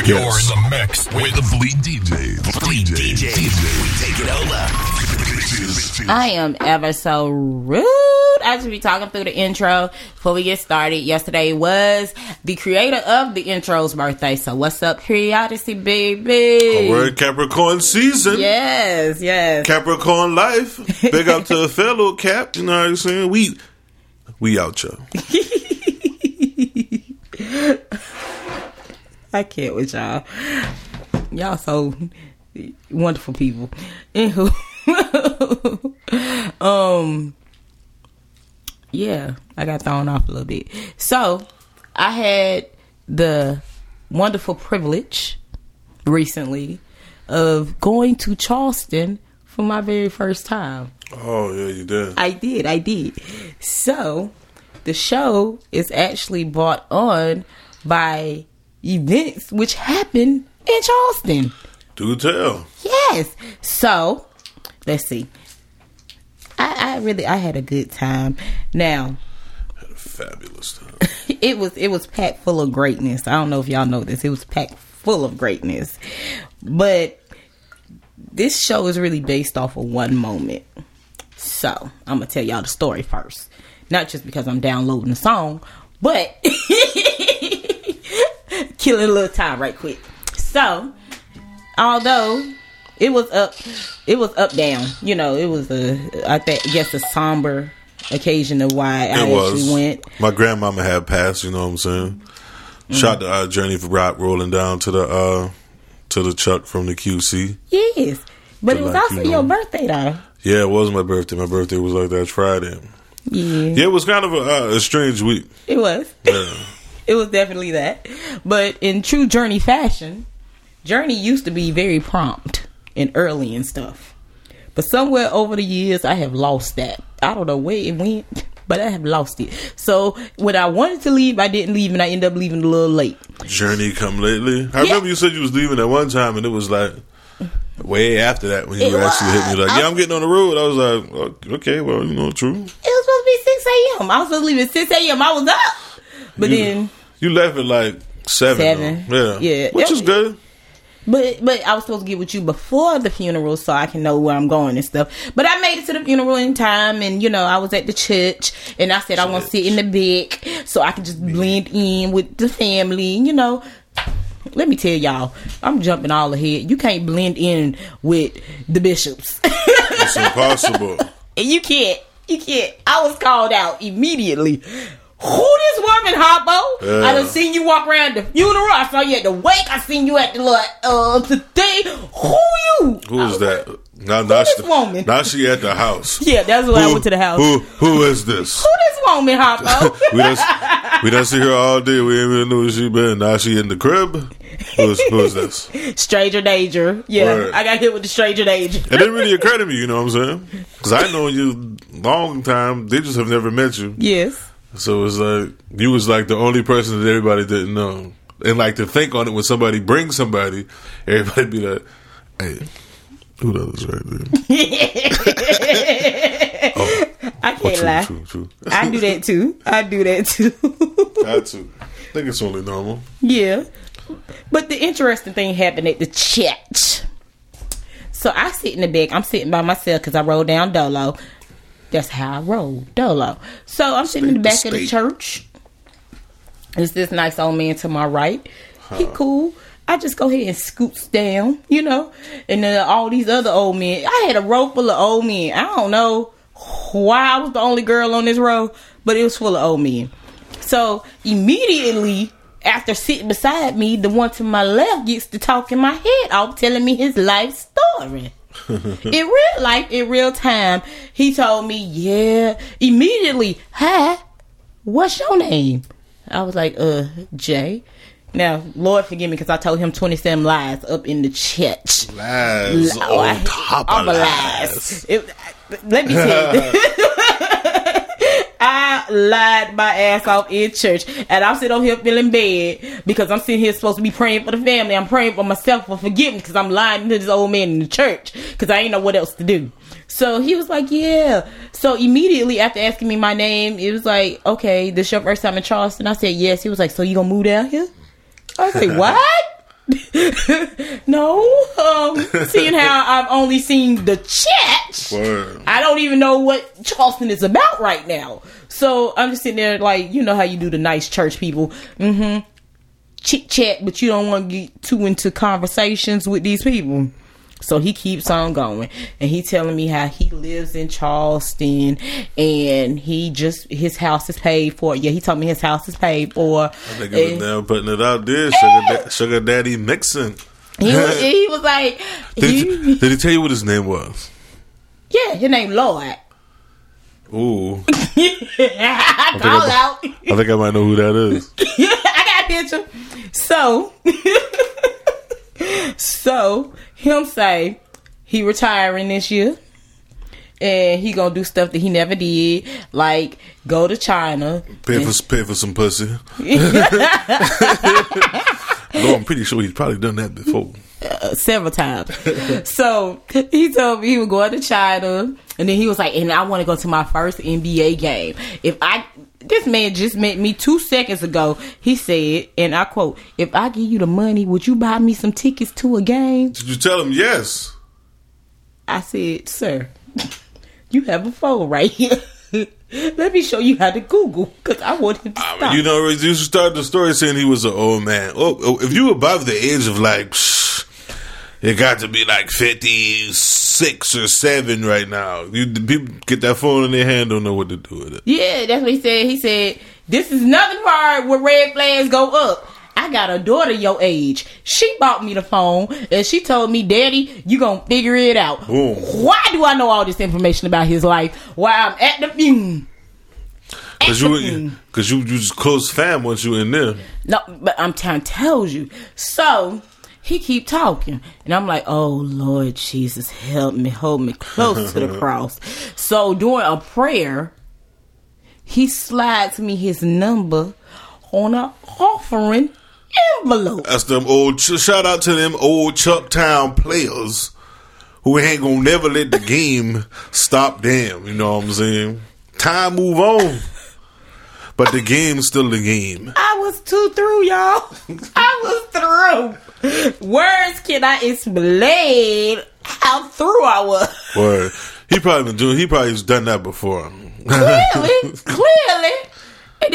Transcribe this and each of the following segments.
You're in the mix with the Fleet DJ. Fleet DJ. We take it over. I am ever so rude. I should be talking through the intro before we get started. Yesterday was the creator of the intro's birthday. So what's up, Periodicity, baby? We're in Capricorn season. Yes. Capricorn life. Big up to a fellow Cap. You know what I'm saying? We out, y'all. I can't with y'all. Y'all so wonderful people. Anywho. Yeah, I got thrown off a little bit. So, I had the wonderful privilege recently of going to Charleston for my very first time. Oh, yeah, you did. I did. So, the show is actually brought on by events which happened in Charleston. Do tell. Yes. So, let's see. I had a good time. Now, had a fabulous time. It was packed full of greatness. I don't know if y'all know this. It was packed full of greatness. But this show is really based off of one moment. So, I'm going to tell y'all the story first. Not just because I'm downloading the song, but killing a little time right quick. So, although it was up down. You know, it was I guess a somber occasion of why I actually went. My grandmama had passed, you know what I'm saying? Shot the Journey for Rock rolling down to the Chuck from the QC. Yes. But it was also your birthday though. Yeah, it was my birthday. My birthday was like that Friday. Yeah, it was kind of a strange week. It was. Yeah. It was definitely that. But in true Journey fashion, Journey used to be very prompt and early and stuff. But somewhere over the years, I have lost that. I don't know where it went, but I have lost it. So when I wanted to leave, I didn't leave, and I ended up leaving a little late. Journey come lately? I remember you said you was leaving at one time, and it was like way after that when you actually hit me. Like, I'm getting on the road. I was like, okay, well, you know, true. It was supposed to be 6 a.m. I was supposed to leave at 6 a.m. I was up. But then you left at like 7. Yeah. Which is good. But I was supposed to get with you before the funeral so I can know where I'm going and stuff. But I made it to the funeral in time, and you know, I was at the church, and I said I want to sit in the back so I can just blend in with the family. You know, let me tell y'all, I'm jumping all ahead. You can't blend in with the bishops. It's impossible. You can't. I was called out immediately. Who this woman, Hoppo? Yeah. I done seen you walk around the funeral. I saw you at the wake. I seen you at the the thing. Who you? Who is that? This woman? Now she at the house. Yeah, that's when I went to the house. Who is this? Who this woman, Hoppo? we done see her all day. We ain't even know where she been. Now she in the crib. Who is this? Stranger danger. Yeah, right. I got hit with the stranger danger. It didn't really occur to me, you know what I'm saying? Because I know you long time. They just have never met you. Yes. So it's like you was like the only person that everybody didn't know, and like to think on it when somebody brings somebody, everybody be like, "Hey, who that is right there?" I can't lie. True. I do that too. I too. I too. I think it's only normal. Yeah, but the interesting thing happened at the church. So I sit in the back. I'm sitting by myself because I rolled down Dolo. That's how I roll, Dolo. So I'm sitting in the back of the church. There's this nice old man to my right. He cool. I just go ahead and scoots down, you know. And then all these other old men. I had a row full of old men. I don't know why I was the only girl on this row, but it was full of old men. So immediately after sitting beside me, the one to my left gets to talk in my head off, telling me his life story. In real life, in real time, he told me, immediately, hi, what's your name? I was like, Jay. Now, Lord forgive me because I told him 27 lies up in the church. Lies on top of lies. Let me tell you. I lied my ass off in church, and I'm sitting over here feeling bad because I'm sitting here supposed to be praying for the family. I'm praying for myself for forgiveness because I'm lying to this old man in the church because I ain't know what else to do. So he was like, yeah. So immediately after asking me my name, it was like, okay, this your first time in Charleston? I said, yes. He was like, so you gonna move down here? I said, what? No, seeing how I've only seen the chat, Word. I don't even know what Charleston is about right now. So I'm just sitting there like, you know how you do the nice church people. Chit chat, but you don't want to get too into conversations with these people. So he keeps on going, and he telling me how he lives in Charleston, and his house is paid for. Yeah, he told me his house is paid for. I think it was now putting it out there. Sugar Daddy Mixon. He was like, did he tell you what his name was? Yeah, his name Lloyd. Ooh. I call out. I think I might know who that is. I got a picture. So him say he retiring this year, and he gonna do stuff that he never did, like go to China, pay for some pussy. No, I'm pretty sure he's probably done that before. Several times. So he told me he was going to China, and then he was like, and I want to go to my first NBA game. This man just met me 2 seconds ago. He said, and I quote, "If I give you the money, would you buy me some tickets to a game?" Did you tell him yes? I said, "Sir, you have a phone right here. Let me show you how to Google, because I want him to stop." You know, you started the story saying he was an old man. Oh, if you above the age of like, it got to be like 56 or 7 right now. People get that phone in their hand, don't know what to do with it. Yeah, that's what he said. He said, "This is nothing part where red flags go up. I got a daughter your age. She bought me the phone, and she told me, Daddy, you gonna figure it out." Ooh. Why do I know all this information about his life while I'm at the funeral? Because you just close fam once you in there. No, but I'm trying to tell you. So he keep talking, and I'm like, "Oh Lord Jesus, help me, hold me close to the cross." So during a prayer, he slides me his number on an offering envelope. That's them old. Shout out to them old Chucktown players who ain't gonna never let the game stop them. You know what I'm saying? Time move on, but the game's still the game. I was too through, y'all. I was through. Words cannot explain how through I was. Word. He probably done that before. Clearly. And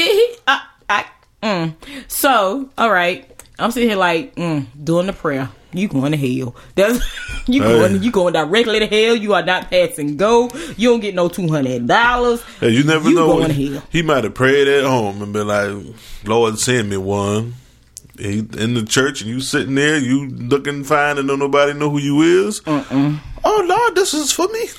then So, all right. I'm sitting here like, doing the prayer. You going to hell. You going directly to hell. You are not passing go. You don't get no $200. Hey, you never know. Going to hell. He might have prayed at home and been like, "Lord, send me one." He in the church and you sitting there, you looking fine and don't nobody know who you is. Oh Lord, this is for me.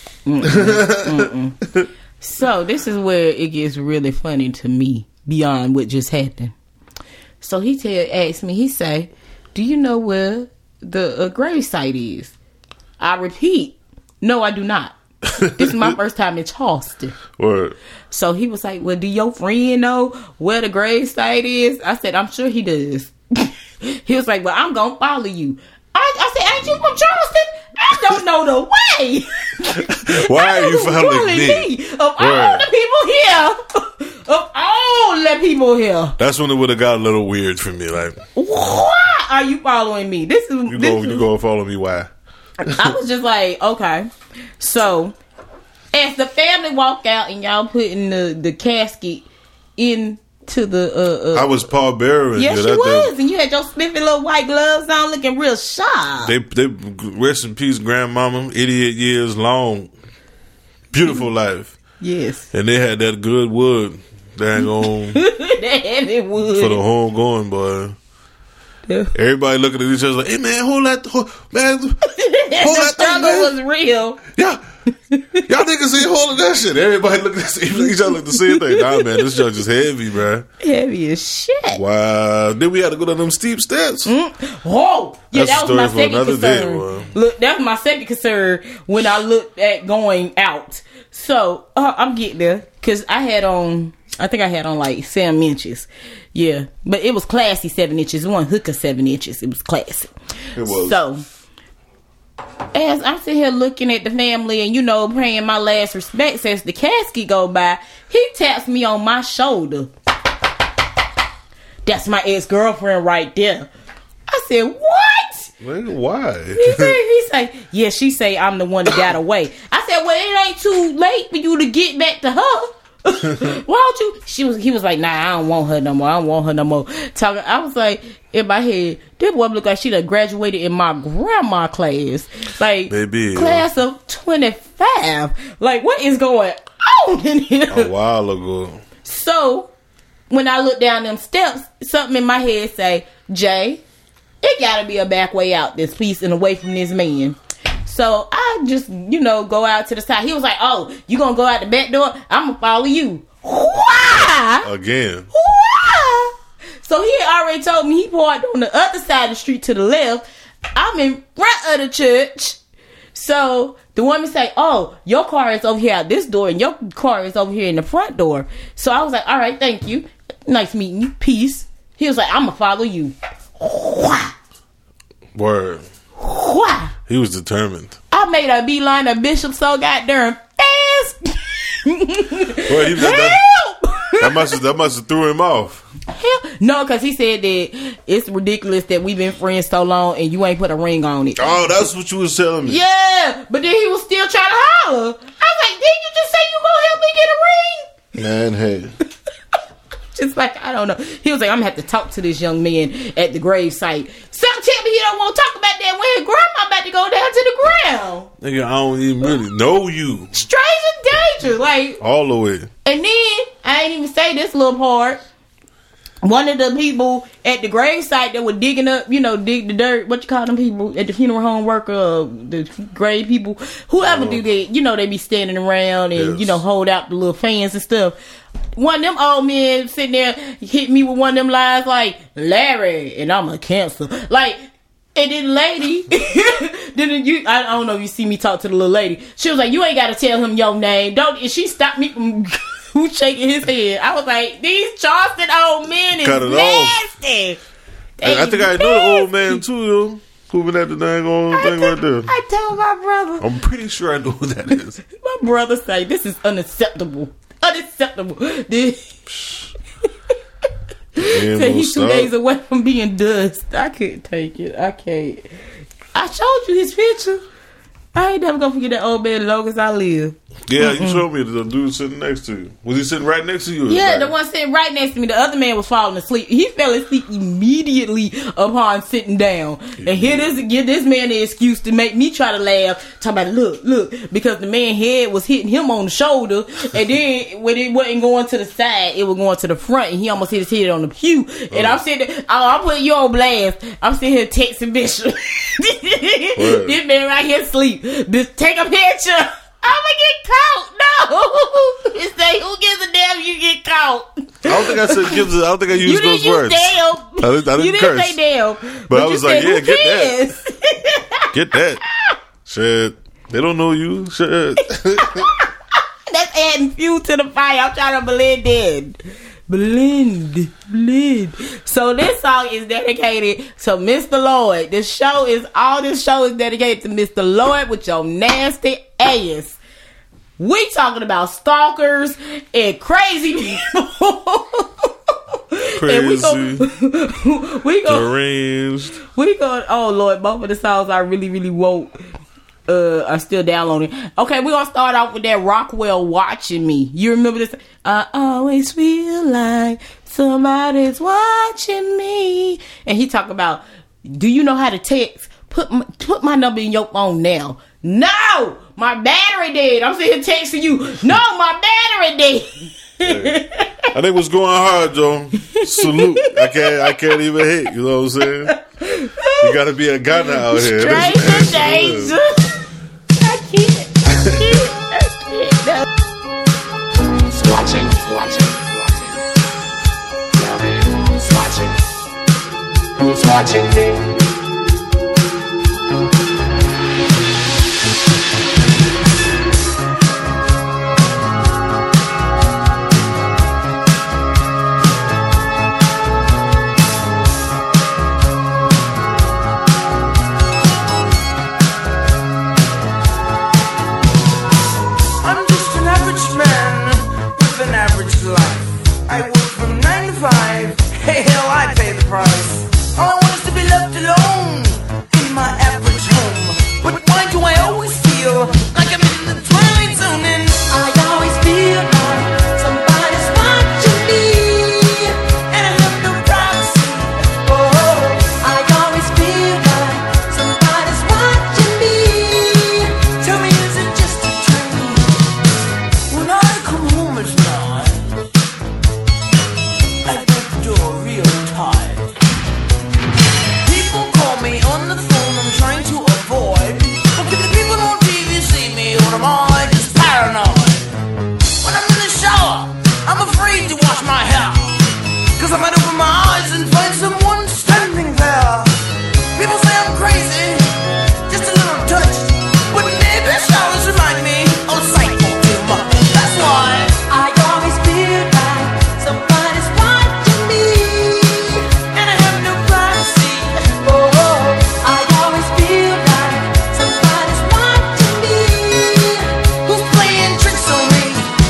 So this is where it gets really funny to me beyond what just happened. So he asked me, he say, "Do you know where the grave site is?" I repeat, no, I do not. This is my first time in Charleston. Word. So he was like, "Well, do your friend know where the grave site is?" I said, "I'm sure he does." He was like, "Well, I'm going to follow you." I said, "Ain't you from Charleston? I don't know the way." Why are you following me? Of all the people here. Of all the people here. That's when it would have got a little weird for me. Like, why are you following me? You go and follow me. Why? I was just like, okay. So, as the family walked out and y'all putting the casket into the I was pallbearer. Yes, you was, and you had your spiffy little white gloves on, looking real sharp. They rest in peace, grandmama. 88 years long, beautiful life. Yes, and they had that good wood. Dang on, that heavy wood for the home going, boy. Yeah. Everybody looking at each other like, "Hey man, hold that the struggle thing, was real." Yeah. Y'all niggas ain't holding that shit. Everybody looking at each other like the same thing. Nah, man, this judge is heavy, bro. Heavy as shit. Wow. Then we had to go down them steep steps. Whoa. Yeah, that was my second concern. Look, that was my second concern when I looked at going out. So, I'm getting there. Because I think I had on like 7 inches. Yeah. But it was classy 7 inches. It wasn't hooker 7 inches. It was classy. It was. So, as I'm sitting here looking at the family and, paying my last respects as the casket go by, he taps me on my shoulder. That's my ex-girlfriend right there. I said, "What?" Nigga, why? He say, yeah, she say I'm the one that got away. I said, well, it ain't too late for you to get back to her. Why don't you? He was like, nah, I don't want her no more. Talking, I was like, in my head, this boy look like she done graduated in my grandma class. Like, baby, class of 25. Like, what is going on in here? A while ago. So, when I look down them steps, something in my head say, Jay, it gotta be a back way out this piece and away from this man. So I just, go out to the side. He was like, oh, you gonna go out the back door? I'm gonna follow you. Why? Again. Why? So he had already told me he parked on the other side of the street to the left. I'm in front of the church. So the woman say, oh, your car is over here at this door and your car is over here in the front door. So I was like, all right, thank you. Nice meeting you. Peace. He was like, I'm gonna follow you. Why? Word. Why? He was determined. I made a beeline of Bishop so goddamn fast. Well, that must have threw him off. Hell, no, because he said that it's ridiculous that we've been friends so long and you ain't put a ring on it. Oh, that's what you was telling me. Yeah, but then he was still trying to holler. I was like, didn't you just say you gonna help me get a ring? Man, hey. Just like, I don't know. He was like, I'm gonna have to talk to this young man at the grave site. Some tell me he don't want to talk about that when his grandma about to go down to the ground. Nigga, I don't even really know you. Strange and dangerous, like all the way. And then I ain't even say this little part. One of the people at the grave site that were digging up, dig the dirt. What you call them people at the funeral home worker, the grave people, whoever do that. They be standing around and hold out the little fans and stuff. One of them old men sitting there hit me with one of them lines like, Larry, and I'm a cancer. Like, and then the lady, I don't know if you see me talk to the little lady. She was like, you ain't got to tell him your name. And she stopped me from shaking his head. I was like, these Charleston old men is nasty. I think I know the old man too, yo. Who been at the dang old thing right there? I told my brother. I'm pretty sure I know who that is. My brother say, this is unacceptable. Unacceptable. Said he's 2 days away from being dust. I couldn't take it. I can't. I showed you his picture. I ain't never gonna forget that old man as long as I live. Yeah, you showed me the dude sitting next to you. Was he sitting right next to you? Yeah, the one sitting right next to me. The other man was falling asleep. He fell asleep immediately upon sitting down. And here give this man the excuse to make me try to laugh. Talking about, look, because the man's head was hitting him on the shoulder. And then when it wasn't going to the side, it was going to the front. And he almost hit his head on the pew. And I'm sitting there, I'm putting you on blast. I'm sitting here texting Bishop. This man right here asleep. Bitch, take a picture. I'm gonna get caught. No. It's like, who gives a damn you get caught? I don't think I said gives. I don't think I used those words. Damn. I didn't curse. Say damn. But I was like, yeah, get that. Get that. Shit. They don't know you. Shit. That's adding fuel to the fire. I'm trying to blend in. Blend. So this song is dedicated to Mr. Lloyd. This show is dedicated to Mr. Lloyd with your nasty ass. We talking about stalkers and crazy people. Crazy. We go deranged. We go. Oh Lord, both of the songs I really, really want. I'm still downloading. Okay, we're gonna start off with that Rockwell Watching Me. You remember this? I always feel like somebody's watching me. And he talk about, do you know how to text? Put my number in your phone now. No, my battery dead. I'm sitting here texting you. No, my battery dead. Hey, I think what's going hard, Joe. Salute. I can't even hit. You know what I'm saying? You gotta be a gunner out here. Straight to danger. I can't. Who's watching? Who's watching me? I work from 9 to 5. Hey, hell, I pay the price. All I want is to be left alone. feel like I'm in the twilight zone, and I always feel like somebody's watching me, and I have no privacy. Oh, I always feel like somebody's watching me. Tell me, is it just a dream? When I come home at night, I get the door real tight. People call me on the phone, I'm trying to avoid. But the people on TV see me, or am I just paranoid? When I'm in the shower, I'm afraid to wash my hair, 'cause I might open my eyes and find someone standing there. People say I'm crazy, just a little touched, but maybe showers remind me of psycho too much. That's why I always feel like somebody's watching me, and I have no privacy. Oh, I always feel like somebody's watching me. Who's playing tricks on me?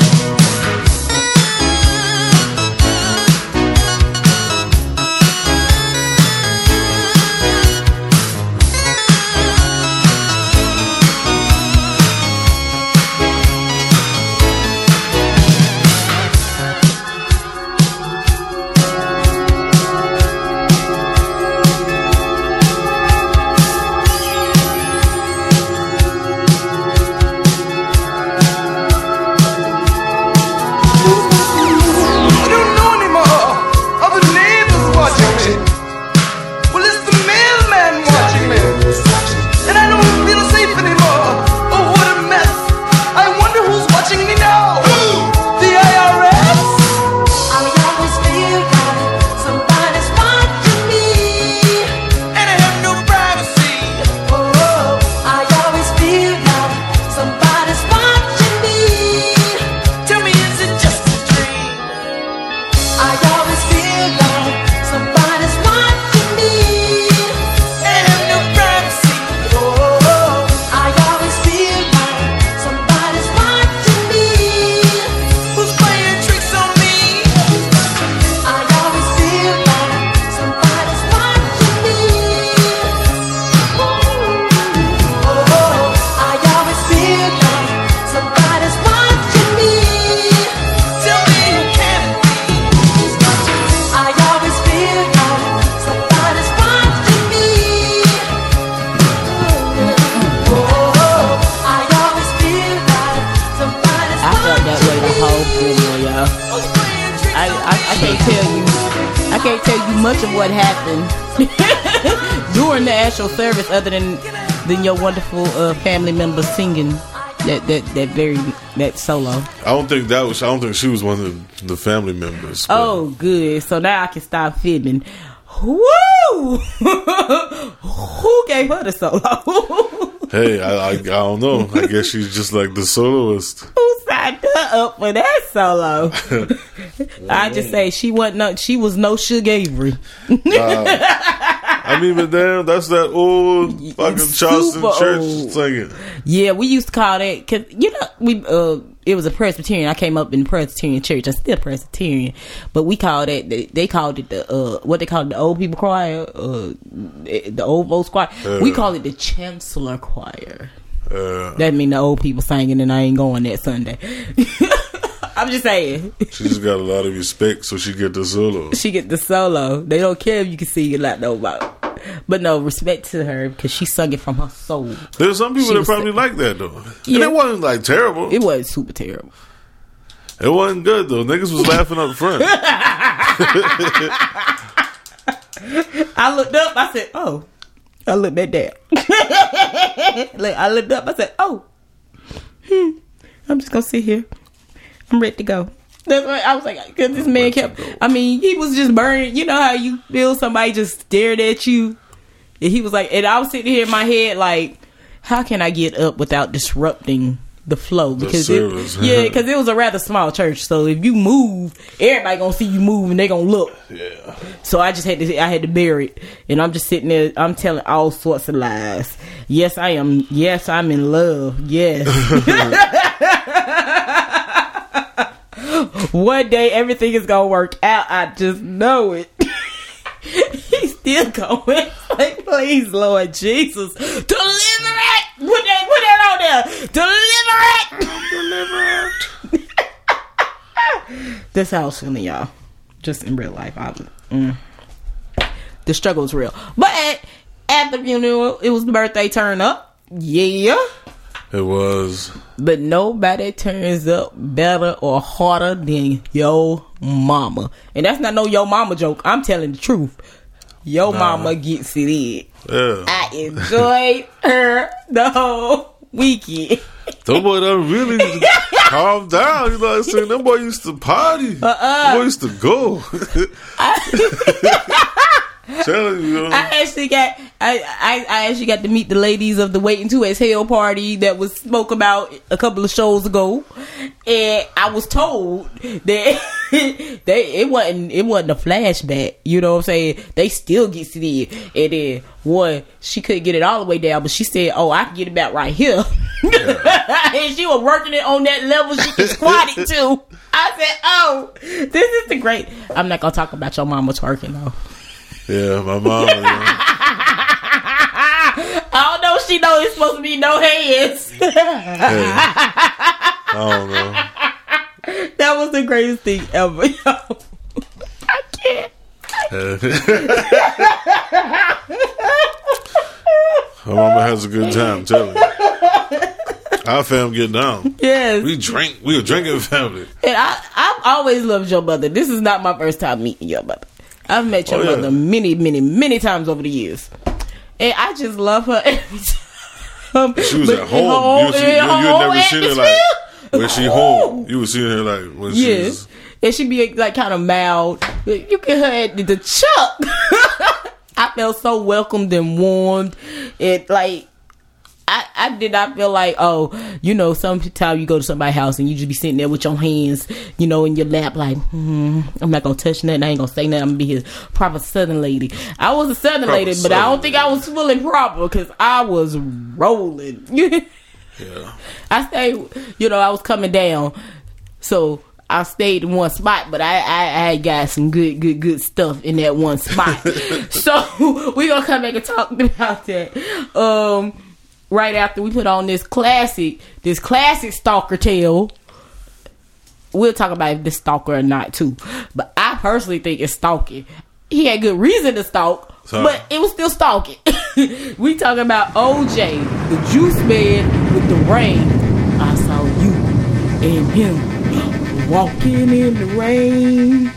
I don't know anymore. Are the neighbors watching me? Well, it's the mailman watching me. And I don't feel safe anymore. Oh, what a mess. I wonder who's watching me now. The IRS? I always feel like somebody's watching me, and I have no privacy. Oh, I always feel like somebody's watching me. Tell me, is it just a dream? I always feel like somebody's watching me, and I have no privacy. Oh, I always feel like somebody's watching me. Who's playing tricks on me? I always feel like somebody's watching me. Oh, I always feel like somebody's watching me. Tell me who can it be? I always feel like somebody's watching me. Oh, I always feel like somebody's I felt that way the whole funeral, y'all. I can't tell you. I can't tell you much of what happened during the actual service, other than your wonderful family members singing that solo. I don't think she was one of the family members. but- Oh, good. So now I can stop fibbing. Woo! Who gave her the solo? Hey, I don't know. I guess she's just like the soloist. Who signed her up for that solo? I just say she was no Suge Avery. I mean, but damn, that's that old fucking Charleston Super church old. singing. Yeah, we used to call that, cause it was a Presbyterian. I came up in Presbyterian church. I'm still Presbyterian, but we called it. They called it the what they called the old people choir, the old folks choir. We call it the Chancellor Choir. That mean the old people singing, and I ain't going that Sunday. I'm just saying. She just got a lot of respect, so she get the solo. She get the solo. They don't care if you can sing it like nobody. But no, respect to her because she sung it from her soul. There's some people She that was probably sick. like that though. Yeah. And it wasn't like terrible. It wasn't super terrible. It wasn't good though. Niggas was laughing up front. I looked up. I said, "Oh." I looked at that. I looked up. I said, "Oh, I'm just gonna sit here. I'm ready to go." That's why I was like, because this man kept. I mean, he was just burning. You know how you feel somebody just stared at you, and he was like, and I was sitting here in my head like, how can I get up without disrupting the flow? Because because it was a rather small church, so if you move, everybody gonna see you move and they gonna look. Yeah. So I had to bear it, and I'm just sitting there. I'm telling all sorts of lies. Yes, I am. Yes, I'm in love. Yes. One day everything is gonna work out. I just know it. He's still going. Like, please, Lord Jesus, deliver it. Put that there. Deliver it. That's how I was feeling, y'all. Just in real life. The struggle is real. But at the funeral, it was the birthday turn up. Yeah. It was. But nobody turns up better or harder than yo mama. And that's not no yo mama joke. I'm telling the truth. Yo mama gets it in. Yeah. I enjoyed her the whole weekend. That boy done really calmed down. You know what I'm saying? That boy used to party. That boy used to go. Telling you, I actually got to meet the ladies of the Waiting to Exhale party that was spoke about a couple of shows ago, and I was told that it wasn't a flashback. You know what I'm saying? They still get to it, and then one she couldn't get it all the way down, but she said, "Oh, I can get it back right here," and she was working it on that level she can squat it to. I said, "Oh, this is the great." I'm not gonna talk about your mama twerking though. Yeah, my mama. Yeah. I don't know if she know it's supposed to be no hands. Hey, I don't know. That was the greatest thing ever, yo. I can't. My mama has a good time, tell me. Our family get down. Yes. We were drinking family. And I've always loved your mother. This is not my first time meeting your mother. I've met your mother many, many, many times over the years. And I just love her every time. She was at home. You never seen her like when she home. You would see her like when she's. And she be like kind of mild. You get her at the chuck. I felt so welcomed and warmed. It like I did not feel like, oh, you know, sometimes you go to somebody's house and you just be sitting there with your hands, you know, in your lap, like, I'm not gonna touch nothing, I ain't gonna say nothing, I'm gonna be his proper Southern lady. I was a Southern lady, but I don't think I was fully proper because I was rolling. Yeah. I stayed, you know, I was coming down, so I stayed in one spot, but I got some good stuff in that one spot. So we gonna come back and talk about that. Right after we put on this classic stalker tale. We'll talk about if this stalker or not too. But I personally think it's stalking. He had good reason to stalk, but it was still stalking. We talking about OJ, the juice man with the rain. I saw you and him walking in the rain.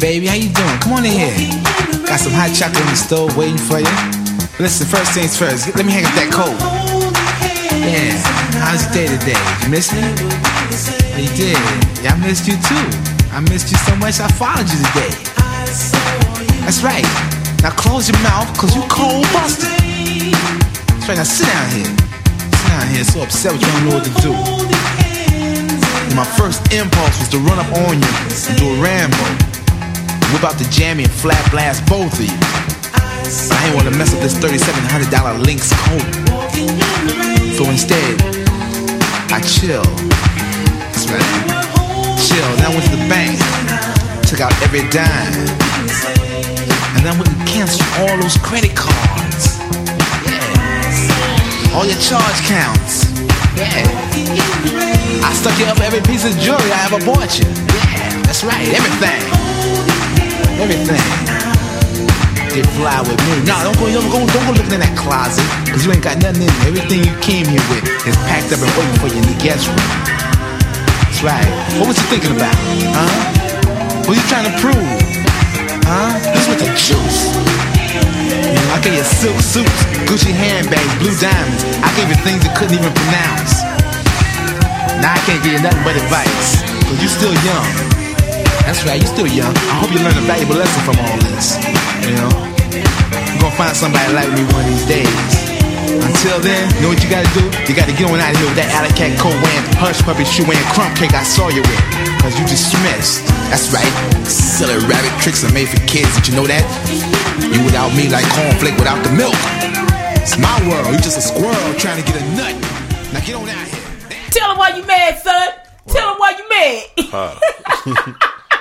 baby. How you doing? Come on in here. Got some hot chocolate in the stove waiting for you. Listen, first things first. Let me hang up that coat. Yeah. How's your day today? Did you miss me? You did. Yeah, I missed you too. I missed you so much I followed you today. That's right. Now close your mouth, cause you cold busted. That's right, now sit down here. Sit down here, so upset with you don't know what to do. And my first impulse was to run up on you and do a Rambo. Whip out the jammy and flat blast both of you. But I ain't wanna mess up this $3,700 Lynx coat. So instead, I chill. That's right. Chill. Then I went to the bank, took out every dime, and then I went and canceled all those credit cards. Yeah. All your charge counts. Yeah. I stuck you up every piece of jewelry I ever bought you. Yeah. That's right. Everything. Everything. Did fly with me. Nah, don't go looking in that closet, cause you ain't got nothing in there. Everything you came here with is packed up and waiting for you in the guest room. That's right. What was you thinking about? Huh? What you trying to prove? Huh? This with the juice. You know, I gave you silk suits, Gucci handbags, blue diamonds. I gave you things you couldn't even pronounce. Now I can't give you nothing but advice, cause you still young. That's right, you still young. I hope you learn a valuable lesson from all this. You know, you're gonna find somebody like me one of these days. Until then, you know what you gotta do? You gotta get on out of here with that alley cat coat wearing, hush puppy shoe wearing, crump cake I saw you with. Cause you dismissed. That's right. Silly rabbit tricks are made for kids. Did you know that? You without me like cornflake without the milk. It's my world. You just a squirrel trying to get a nut. Now get on out of here. Tell him why you mad, son. Tell him why you mad.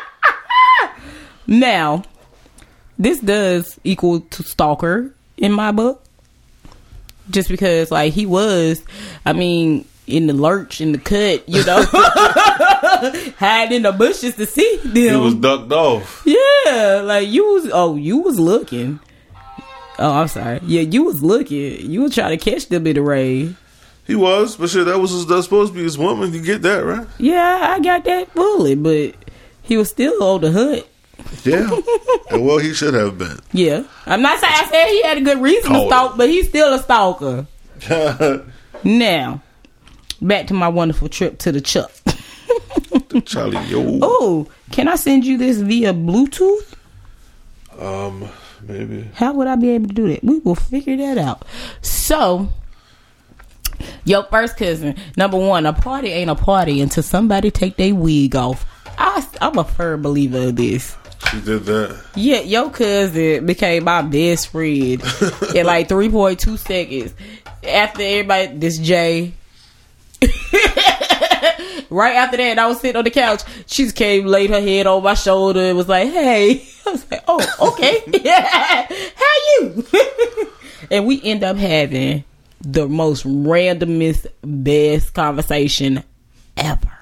Now, this does equal to stalker in my book. Just because, like, he was, I mean, in the lurch, in the cut, you know, hiding in the bushes to see them. He was ducked off. Yeah, like, you was looking. Oh, I'm sorry. Yeah, you was looking. You was trying to catch them in the rain. He was, but shit, that's supposed to be his woman. You get that, right? Yeah, I got that fully, but he was still on the hunt. Yeah. And well, he should have been. Yeah. I'm not saying I said he had a good reason to stalk, but he's still a stalker. Now, back to my wonderful trip to the Chuck. Charlie, yo. Oh, can I send you this via Bluetooth? Maybe. How would I be able to do that? We will figure that out. So, your first cousin, number one, a party ain't a party until somebody take their wig off. I'm a firm believer of this. She did that. Yeah, your cousin became my best friend in like 3.2 seconds. After everybody, this Jay. Right after that, I was sitting on the couch. She just came, laid her head on my shoulder, and was like, "Hey." I was like, "Oh, okay. Yeah, how you?" And we end up having the most randomest, best conversation ever.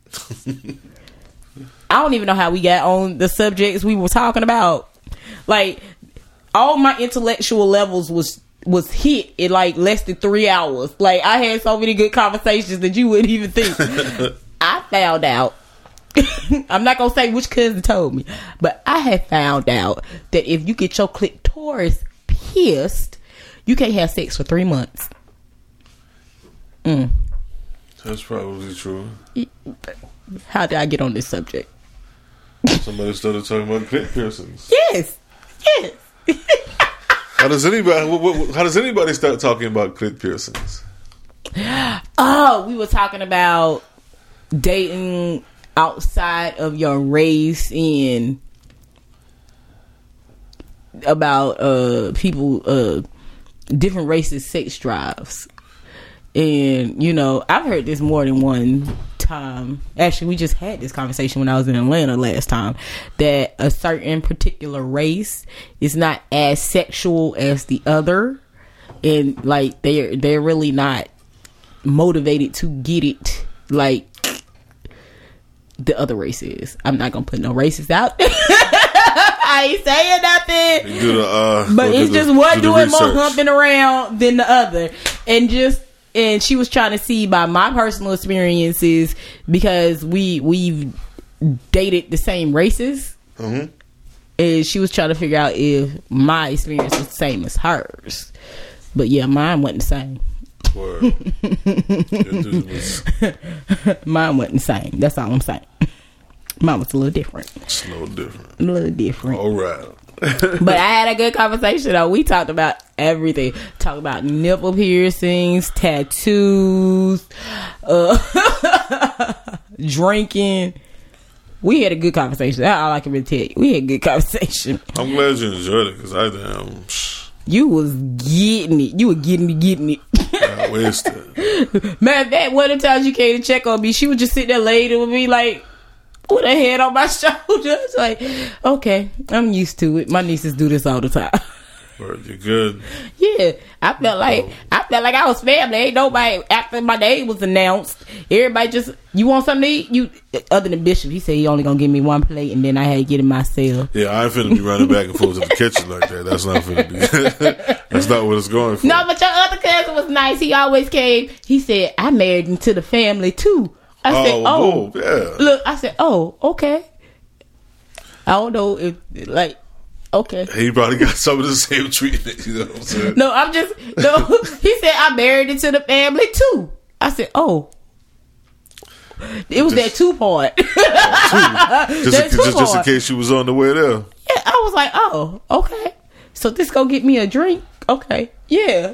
I don't even know how we got on the subjects we were talking about. Like, all my intellectual levels was hit in like less than 3 hours. Like, I had so many good conversations that you wouldn't even think. I found out. I'm not gonna say which cousin told me, but I had found out that if you get your clitoris pierced, you can't have sex for 3 months. That's probably true. How did I get on this subject? Somebody started talking about clit piercings. Yes. How does anybody start talking about clit piercings? Oh, we were talking about dating outside of your race and about people different races sex drives. And, you know, I've heard this more than one time. Actually, we just had this conversation when I was in Atlanta last time, that a certain particular race is not as sexual as the other, and like they're really not motivated to get it like the other race is. I'm not gonna put no races out there. I ain't saying nothing. But it's just one doing more humping around than the other, and she was trying to see by my personal experiences, because we've dated the same races. Mm-hmm. And she was trying to figure out if my experience was the same as hers. But yeah, mine wasn't the same. Word. Mine wasn't the same. That's all I'm saying. Mine was a little different. It's a little different. A little different. All right. But I had a good conversation though. We talked about everything. Talked about nipple piercings, tattoos, drinking. We had a good conversation. That's all I can really tell you. We had a good conversation. I'm glad you enjoyed it because I damn. You was getting it. You were getting it. I wasted. Man, that one of the times you came to check on me, she would just sit there later with me like, with her head on my shoulder. It's like, okay, I'm used to it. My nieces do this all the time. Word, you good? Yeah, I felt like I was family. Ain't nobody after my name was announced. Everybody just, you want something to eat? You other than Bishop, he said he only gonna give me one plate, and then I had to get it myself. Yeah, I ain't finna be running back and forth to the kitchen like that. That's not finna be. That's not what it's going for. No, but your other cousin was nice. He always came. He said I married into the family too. I said, oh, yeah. Look, I said, oh, okay. I don't know if like. Okay. He probably got some of the same treatment, you know what I'm saying? No, he said I married into the family too. I said, oh. It was that two part. Just in case you was on the way there. Yeah, I was like, oh, okay. So this go get me a drink? Okay. Yeah.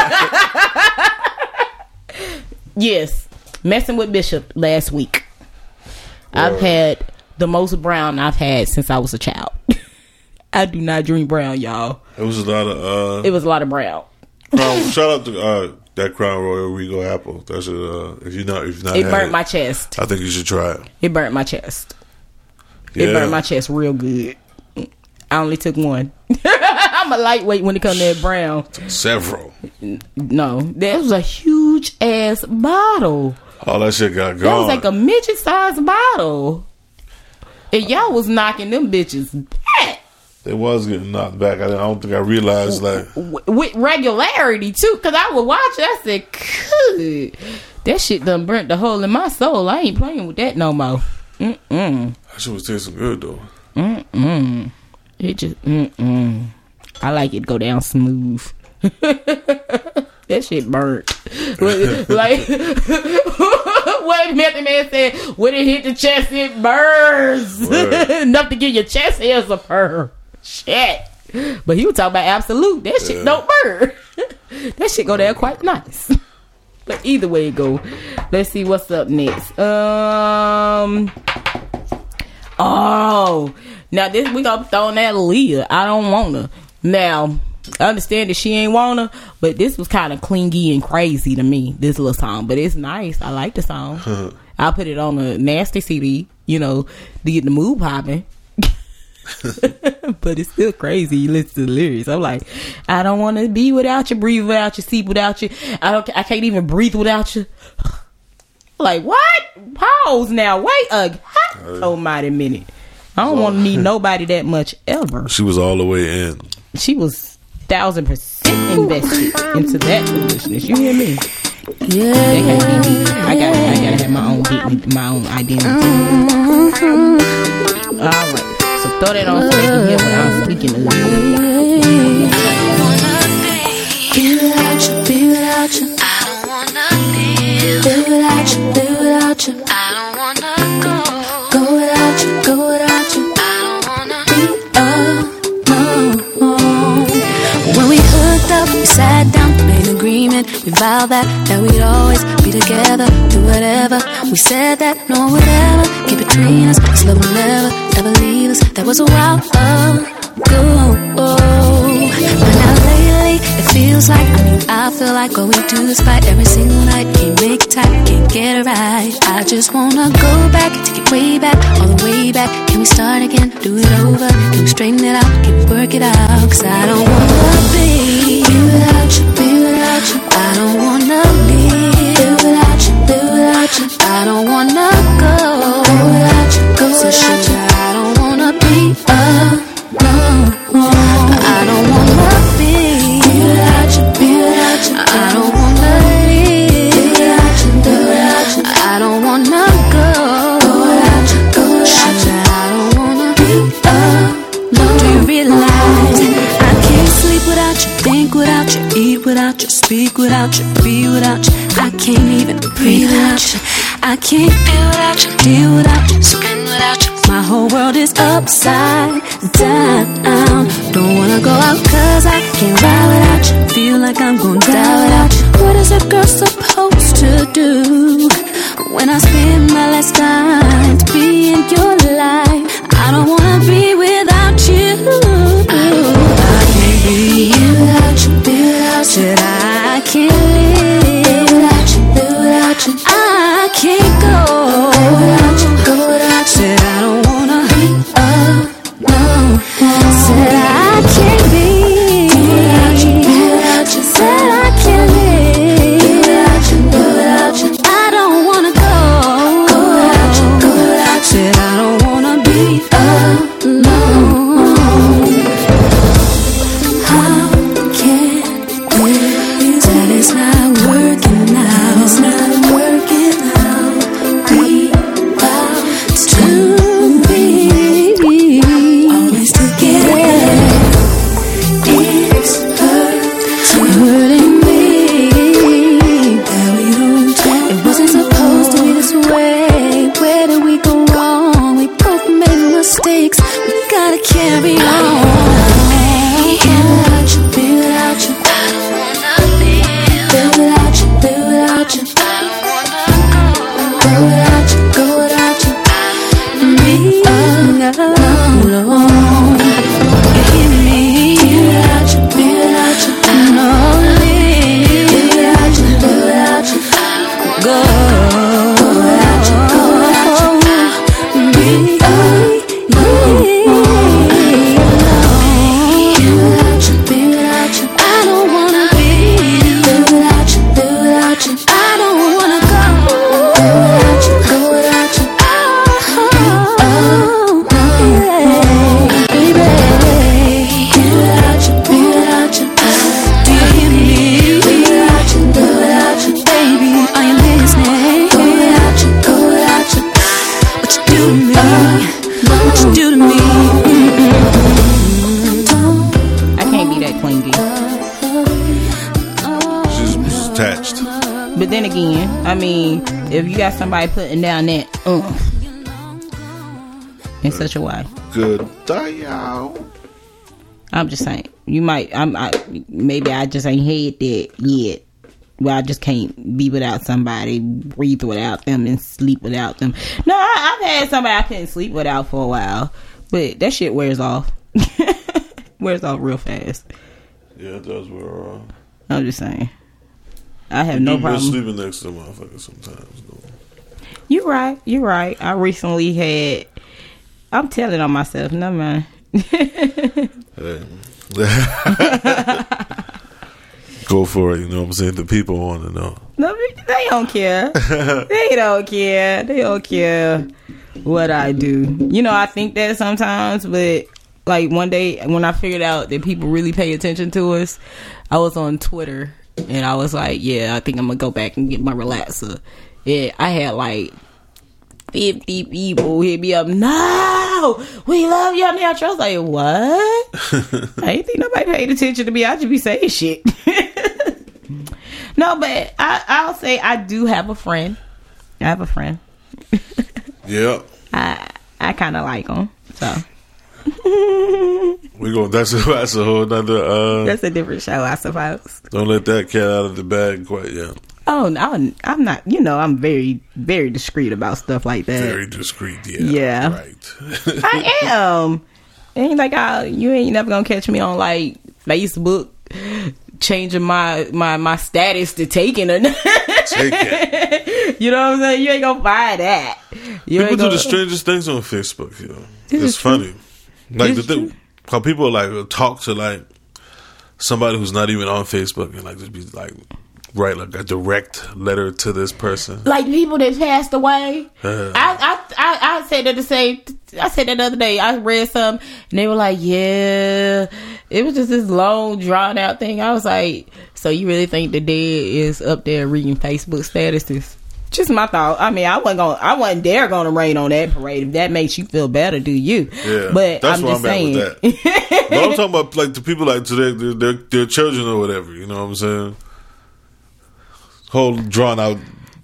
Yes. Messing with Bishop last week. I've had the most brown I've had since I was a child. I do not drink brown, y'all. It was a lot of it was a lot of brown. Shout out to that Crown Royal Regal apple. That should if you're not it burnt my chest. I think you should try it. It burnt my chest. Yeah. It burnt my chest real good. I only took one. I'm a lightweight when it comes to that brown. Several. No, that was a huge ass bottle. All that shit got gone. That was like a midget sized bottle. And y'all was knocking them bitches back. They was getting knocked back. I don't think I realized like with regularity too. Because I would watch it. I said, "Good, that shit done burnt the hole in my soul. I ain't playing with that no more." That shit was tasting good though. It just I like it go down smooth. That shit burnt. Like what Method Man said, when it hit the chest, it burns. Enough to give your chest hairs a purr. Shit. But he was talking about Absolute. That shit don't burn. That shit go down quite nice. But either way it go. Let's see what's up next. Oh, now this we gonna throw on that Leah. I don't want her. Now, I understand that she ain't want her, but this was kind of clingy and crazy to me, this little song. But it's nice. I like the song. I'll put it on a nasty CD, you know, to get the mood popping. But it's still crazy. You listen to the lyrics. I'm like, I don't want to be without you, breathe without you, sleep without you. I can't even breathe without you. Like, what? Pause now. Wait a hot almighty minute. I don't want to need nobody that much ever. She was all the way in. She was 1,000% invested into that foolishness. You hear me? Yeah. That can't be me. I gotta have my own dignity, my own identity. All right. So throw that on so they can hear what I'm speaking of. I don't wanna be without you, be without you. I don't wanna live without you, live without you. I don't wanna go without you, go without you. I don't wanna be alone. When we hooked up, we sat down, made an agreement. We vowed that we'd always be together, do whatever. We said that no one would ever get between us. This love will never, ever leave us. That was a while ago. But now lately, it feels like, I feel like all we do is fight every single night. Can't make it tight, can't get it right. I just wanna go back, take it way back, all the way back. Can we start again, do it over? Can we straighten it out, can we work it out? Cause I don't wanna be without you, be without you. I don't wanna live without you, live without you. I don't wanna go without you, go without you. I don't wanna be alone. I don't wanna be without you, be without you. I don't wanna live without you, do without you. I don't wanna go without you, go without you. I don't wanna be alone. even breathe without you. I can't feel without you, deal without you, spin without you. My whole world is upside down. Don't wanna go out cause I can't ride without you. Feel like I'm gonna die without you. What is a girl supposed to do when I spend my last time to be in your life? I don't wanna be without you. I can't be without you, be without you. Said I can't live without you, live without you. I can't go without you, go without you. Said I don't wanna be alone. Said I can't be without you, be without you. Said I can't live without you, live without you. I don't wanna go without you, go without you. Said I don't wanna be alone. How can we? That is not working out. It's not working out. We are to be always together. It's hurting me that we don't talk. It wasn't supposed to be this way. Where did we go wrong? We both made mistakes. We gotta carry on. Without you, be without you. I don't wanna be without you, be without you. I don't wanna go without you, go without you. Be alone. You hear me? Be without you, be without you. I know be without you, be without you. Go without you, go without you. Be alone. I don't wanna be without you, be without you. I don't wanna go without you, go without you. Baby, be without you, be without you. Do you hear me? Be without you, be without you. Baby, are you listening? Go without you, go without you. What you do to me? What you do to me? I can't be that clingy. She's attached. But then again, I mean, if you got somebody putting down that in such a way, Good day, y'all. I'm just saying, you might, maybe I just ain't had that yet. Well, I just can't be without somebody, breathe without them, and sleep without them. No, I've had somebody I couldn't sleep without for a while, but that shit wears off. Wears off real fast. Yeah, it does wear off. I'm just saying. I have no problem sleeping next to motherfuckers sometimes, though. You're right. You're right. I recently had. I'm telling on myself. Never mind. Hey. Go for it. You know what I'm saying? The people want to know. No, they don't care. They don't care. They don't care what I do. You know, I think that sometimes, but like one day when I figured out that people really pay attention to us, I was on Twitter and I was like, yeah, I think I'm gonna go back and get my relaxer. Yeah, I had like 50 people hit me up. No, we love your natural. I was like, what? I ain't think nobody paid attention to me. I just be saying shit. No, but I'll say I do have a friend. I have a friend. Yeah. I kind of like him. So we going. That's a whole nother. That's a different show, I suppose. Don't let that cat out of the bag quite yet. Oh, no, I'm not. You know, I'm very, very discreet about stuff like that. Very discreet, yeah. Yeah, right. I am. Ain't like you ain't never gonna catch me on like Facebook changing my status to taken or not. Taken. You know what I'm saying? You ain't gonna find that. People do the strangest things on Facebook. You know, it's funny. Like the thing, how people like talk to like somebody who's not even on Facebook and like just be like. Right, like a direct letter to this person. Like people that passed away. I said that to say. I said that the other day. I read some, and they were like, "Yeah, it was just this long, drawn out thing." I was like, "So you really think the dead is up there reading Facebook statuses?" Just my thought. I mean, I wasn't dare going to rain on that parade. If that makes you feel better, do you? Yeah, but that's I'm where just I'm saying. at with that. But I'm talking about like the people like today, their children or whatever. You know what I'm saying? Whole drawn out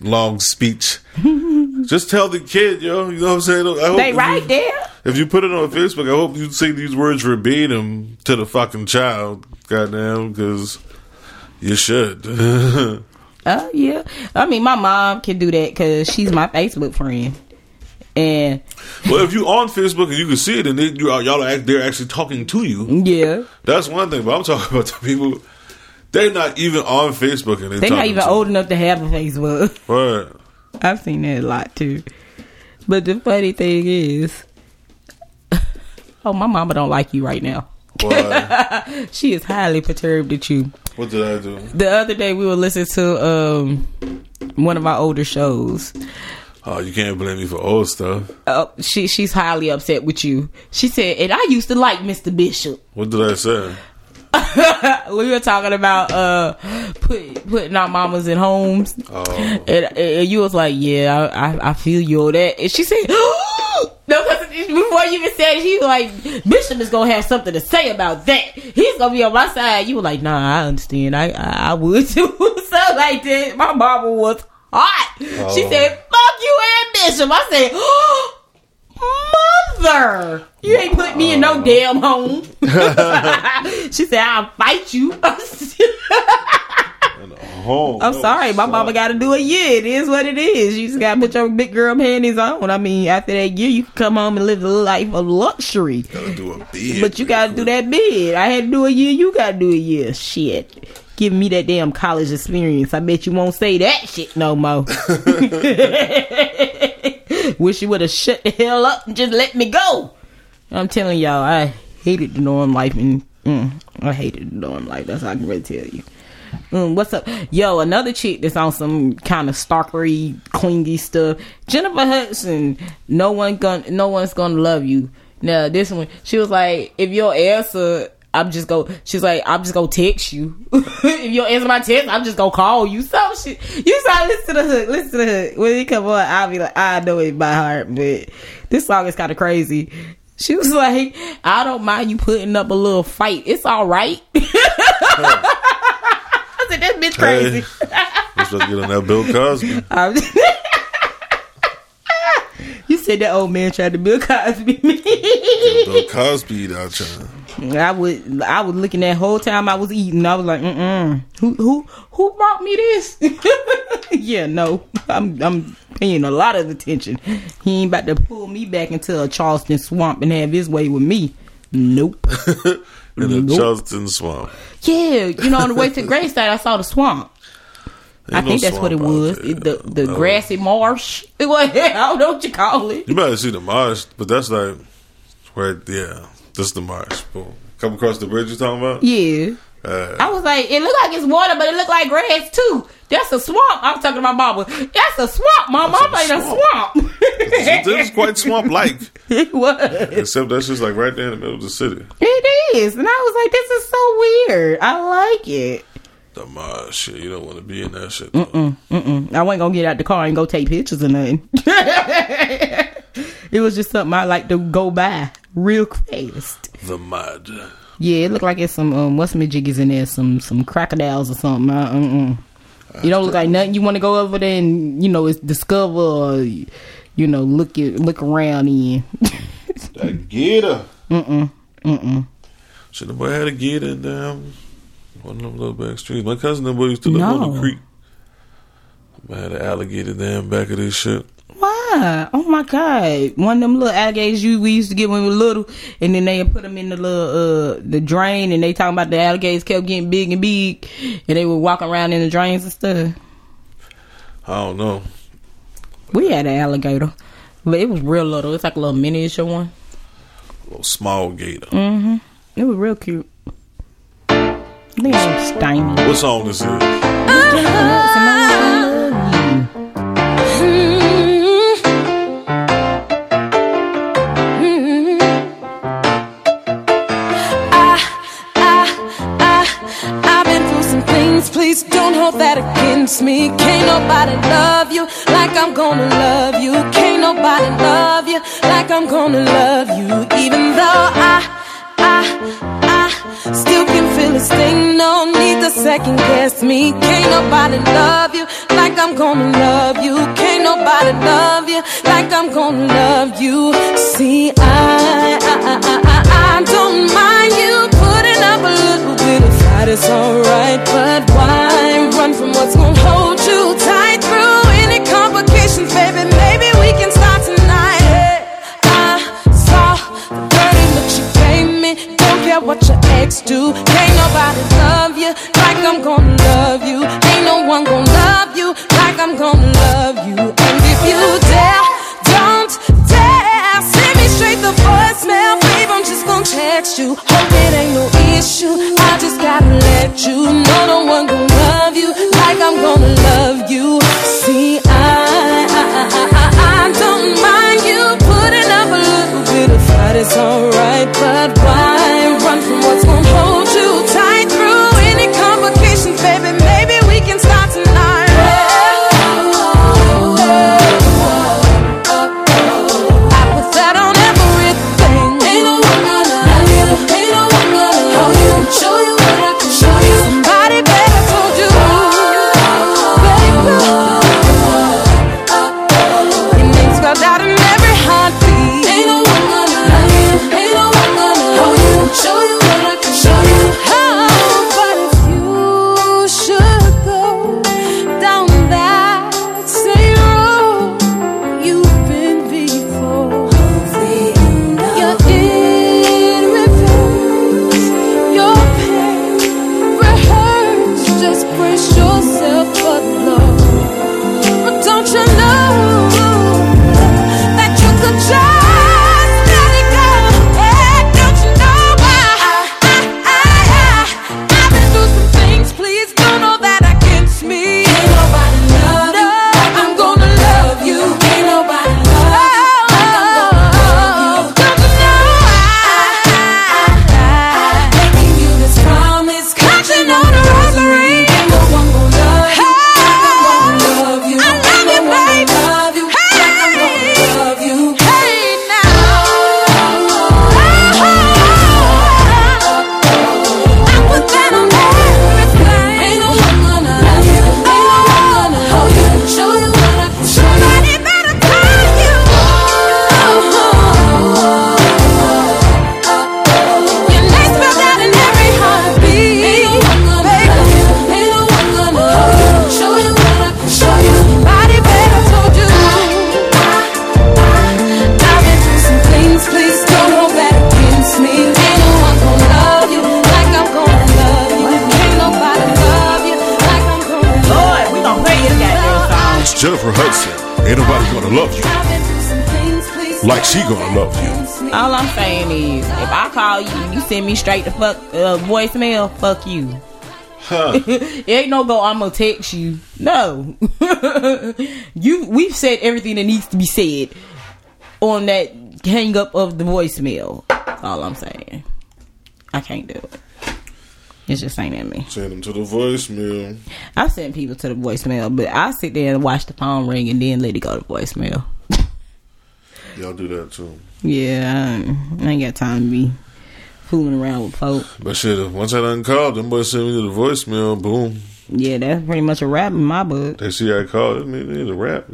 long speech. Just tell the kid, yo. You know what I'm saying? I hope They right there. If you put it on Facebook, I hope you say these words verbatim to the fucking child. Goddamn, because you should. Oh, yeah. I mean, my mom can do that because she's my Facebook friend. And well, if you on Facebook and you can see it, and they're actually talking to you. Yeah, that's one thing. But I'm talking about the people. They're not even on Facebook, and they're not even old enough to have a Facebook. Right. I've seen that a lot too. But the funny thing is, oh, my mama don't like you right now. Why? She is highly perturbed at you. What did I do? The other day we were listening to one of our older shows. Oh, you can't blame me for old stuff. She's highly upset with you. She said, and I used to like Mr. Bishop. What did I say? We were talking about putting our mamas in homes. Oh. And you was like, yeah, I feel you on that. And she said, no, before you even said it, she was like, Bishop is gonna have something to say about that. He's gonna be on my side. You were like, nah, I understand. I would too. So like that, my mama was hot. Oh. She said, fuck you and Bishop. I said, mother, you ain't put me in no damn home. She said, I'll fight you. I'm sorry, my mama gotta do a year. It is what it is. You just gotta put your big girl panties on. I mean, after that year, you can come home and live a life of luxury. Gotta do a bid. But you gotta do that bid. I had to do a year, you gotta do a year. Shit. Giving me that damn college experience. I bet you won't say that shit no more. Wish you would have shut the hell up and just let me go. I'm telling y'all, I hated the norm life, and I hated the norm life. That's all I can really tell you. What's up? Yo, another chick that's on some kind of stalkery, clingy stuff. Jennifer Hudson. No one's gonna love you. Now this one, she was like, if your answer, she's like, I'm just gonna text you. If you don't answer my text, I'm just gonna call you. Some shit. You start listen to the hook. When it come on, I'll be like, I know it by heart, but this song is kind of crazy. She was like, I don't mind you putting up a little fight. It's all right. I said, that bitch crazy. You're supposed to get on that Bill Cosby. You said that old man tried to Bill Cosby me. Bill Cosby out there. I was looking that whole time I was eating. I was like, who brought me this? Yeah, no, I'm paying a lot of attention. He ain't about to pull me back into a Charleston swamp and have his way with me. Nope. In a Charleston swamp. Yeah, on the way to Graveside, I saw the swamp. I think that's what it was. The grassy marsh. It was, I don't know what you call it. You better see the marsh, but that's like right there. This is the marsh. Boom. Come across the bridge you talking about? Yeah. I was like, it looked like it's water, but it looked like grass too. That's a swamp. I was talking to my mama. That's a swamp, Mama. I'm in a swamp. This is quite swamp-like. It was. Except that's just like right there in the middle of the city. It is. And I was like, this is so weird. I like it. The marsh shit. You don't want to be in that shit. I wasn't going to get out the car and go take pictures or nothing. It was just something I like to go by real fast. The mud. Yeah, it looked like it's some what's jiggies in there, some crocodiles or something. You don't look like nothing you want to go over there and it's discover or look around in. That gator. Should have had a gator in down one of them little back streets. My cousin and boy used to live on the creek. I had an alligator down back of this shit. Why? Oh my God! One of them little alligators we used to get when we were little, and then they put them in the little the drain, and they talking about the alligators kept getting big and big, and they were walking around in the drains and stuff. I don't know. We had an alligator, but it was real little. It's like a little miniature one. A little small gator. It was real cute. I think it was Steiny. What song this is? Please don't hold that against me. Can't nobody love you like I'm gonna love you. Can't nobody love you like I'm gonna love you. Even though I still can feel a sting. No need to second guess me. Can't nobody love you like like I'm gonna love you. Can't nobody love you like I'm gonna love you. See, I don't mind you putting up a little bit of fight, it's alright. But why run from what's gonna hold you tight through any complications, baby? Maybe we can start tonight. I saw the dirty look she gave me. Don't care what your ex do. Can't nobody love you like I'm gonna love you. Ain't no one gonna love you like I'm gonna love you. And if you dare, don't dare send me straight the voicemail, babe, I'm just gonna text you. Hope it ain't no issue. I just gotta let you know no one gonna love you like I'm gonna love you. See, I don't mind you putting up a little bit of fight, it's alright. But why run from what's gonna hold you tight through any complications, baby? Maybe we can start tonight. I put that on everything. Ain't no one gonna love you. Ain't no one gonna hold you. Show you what I can show you. Somebody better told you, baby. Your name's spelled out in every heartbeat. Ain't no one gonna love you. Ain't no one gonna hold you. Show you what I can show you. Oh, but if you should go down that same road you've been before, you're in reverse, your pain rehearse. Just brace yourself for love. But don't you know that you could just let it go? Hey, don't you know I've been through some things. Please don't know that against me. Ain't nobody love you like I'm gonna love you. Ain't nobody love you like I'm gonna love you. Don't you know I'm making you this promise, counting on a rosary. Ain't no one gonna love you like I'm gonna love you. I love you, baby. Love you like I'm gonna love you. Hey now, I put that on everything. Ain't no one gonna love you. Ain't no one gonna hold you. Show you what I can show you. Somebody better tell you. Your name's spelled out in every heartbeat. Ain't no one gonna love you. Ain't no one gonna hold you. Show you what I can show you. Somebody better told you. I've been through some things. Please don't hold that against me. Ain't no one gonna love you like I'm gonna love you. Ain't nobody love you like I'm gonna love Lord, we gon' play this goddamn song. It's Jennifer Hudson. Ain't nobody gonna love you you. I've been through some things. Please like she gonna love you. All I'm saying is, if I call you and you send me straight to voicemail, fuck you. It ain't no go, I'm gonna text you. No. We've said everything that needs to be said on that hang up of the voicemail. All I'm saying. I can't do it. It just ain't in me. Send them to the voicemail. I send people to the voicemail, but I sit there and watch the phone ring and then let it go to voicemail. Y'all do that too. Yeah, I ain't got time to be fooling around with folk. But shit, once I done called, them boys send me to the voicemail, boom. Yeah, that's pretty much a wrap in my book. They see I called, it ain't a rap.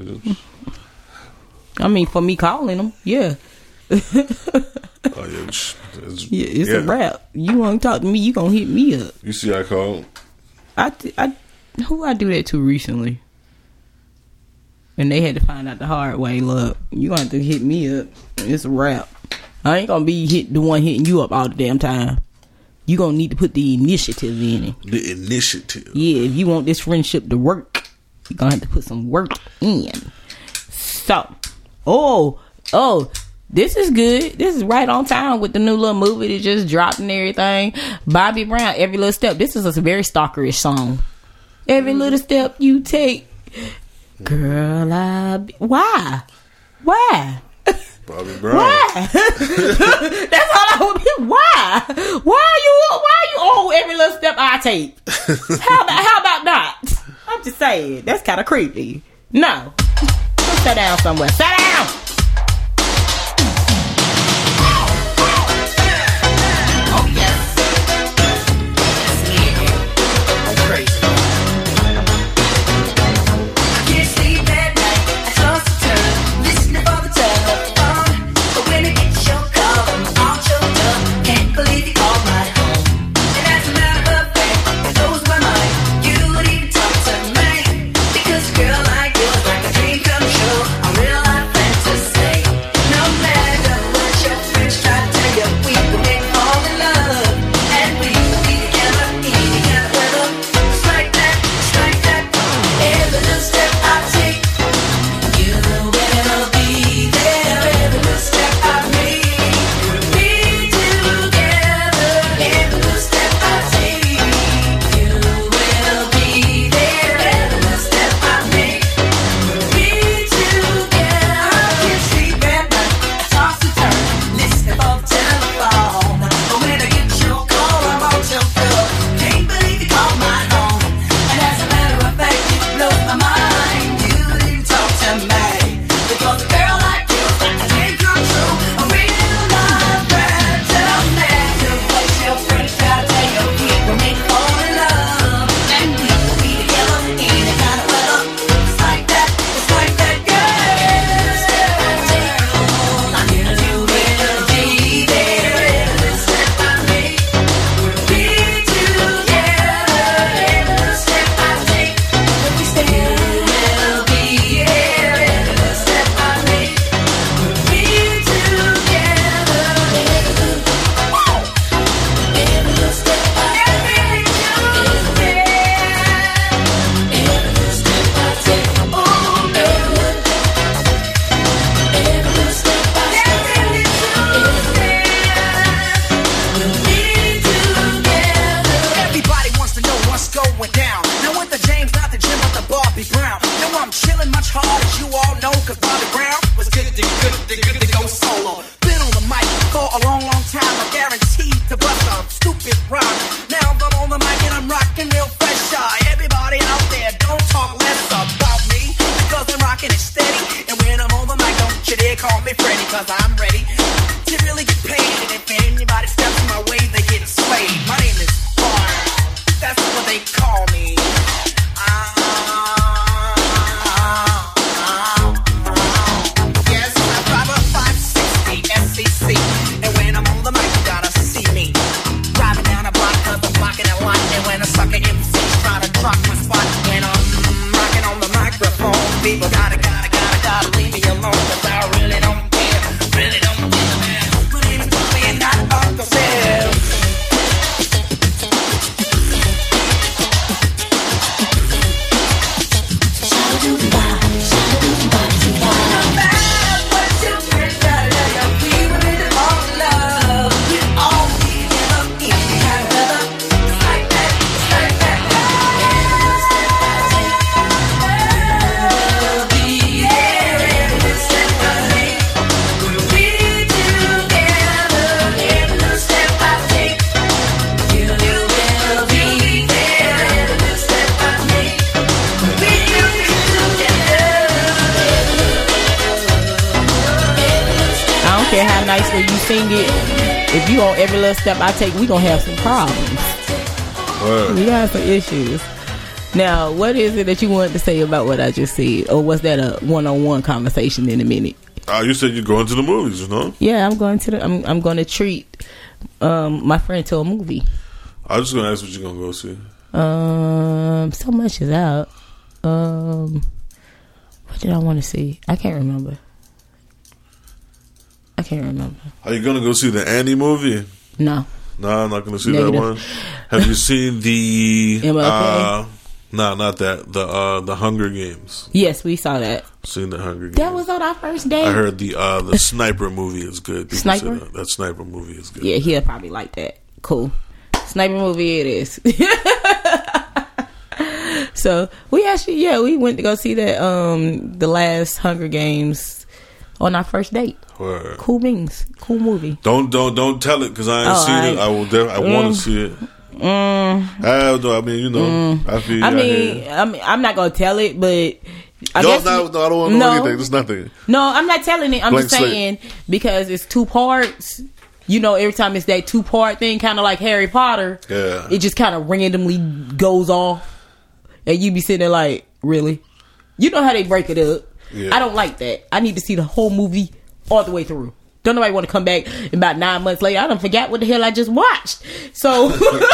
I mean, for me calling them, yeah. Oh, yeah, It's a wrap. You want to talk to me, you gonna hit me up. You see I called? Who I do that to recently? And they had to find out the hard way. Look, you gonna have to hit me up. It's a wrap. I ain't gonna be the one hitting you up all the damn time. You gonna need to put the initiative in it. The initiative. Yeah, if you want this friendship to work, you gonna have to put some work in. So, this is good. This is right on time with the new little movie that just dropped and everything. Bobby Brown, Every Little Step. This is a very stalkerish song. Every little step you take, girl, why? Bobby Brown. Why? That's all I would be. Why? Why are you every little step I take? How about not? I'm just saying. That's kind of creepy. No. Sit down somewhere. Sit down. hard as you all know, cause Bobby Brown was good to go solo. Been on the mic for a long time, I'm guaranteed to bust a stupid rhyme. Now I'm on the mic and I'm rocking real fresh. Everybody out there, don't talk less about me, because I'm rocking it steady. And when I'm on the mic, don't you dare call me Freddy, cause I'm ready to really get paid. And if anybody steps in my way, they get swayed. My name is Bar, that's what they call me. Yes, I drive a 560 SCC, and when I'm on the mic, you gotta see me driving down a block, cause I'm blocking a lot. And when a sucker MC's trying to drop my spot, when I'm rocking on the microphone, people gotta leave me alone, cause I really don't care, really don't give a damn. My name is Bobby and not Uncle Sam. Care how nicely you sing it. If you on every little step I take, we gonna have some problems. We got some issues. Now, what is it that you wanted to say about what I just said, or was that a one-on-one conversation in a minute? You said you're going to the movies, you know? Yeah, I'm going to I'm going to treat my friend to a movie. I was just gonna ask what you're gonna go see. So much is out. What did I want to see? I can't remember. Are you gonna go see the Annie movie? No, I'm not gonna see Negative. that one. Have you seen the? MLK? No, not that. The Hunger Games. Yes, we saw that. Seen the Hunger Games. That was on our first day. I heard the Sniper movie is good. People Sniper? say that Sniper movie is good. Yeah, he'll probably like that. Cool. Sniper movie it is. So we went to go see that the last Hunger Games on our first date. Word. Cool beans. Cool movie. Don't tell it, because I ain't seen it. I will. I want to see it. I mean, you know, I feel. I'm not gonna tell it, but I don't want to know anything. There's nothing. No, I'm not telling it. I'm Blank just saying because it's 2 parts. You know, every time it's that 2-part thing, kind of like Harry Potter. Yeah. It just kind of randomly goes off, and you be sitting there like, really? You know how they break it up. Yeah. I don't like that. I need to see the whole movie all the way through. Don't nobody want to come back about 9 months later. I done forgot what the hell I just watched. So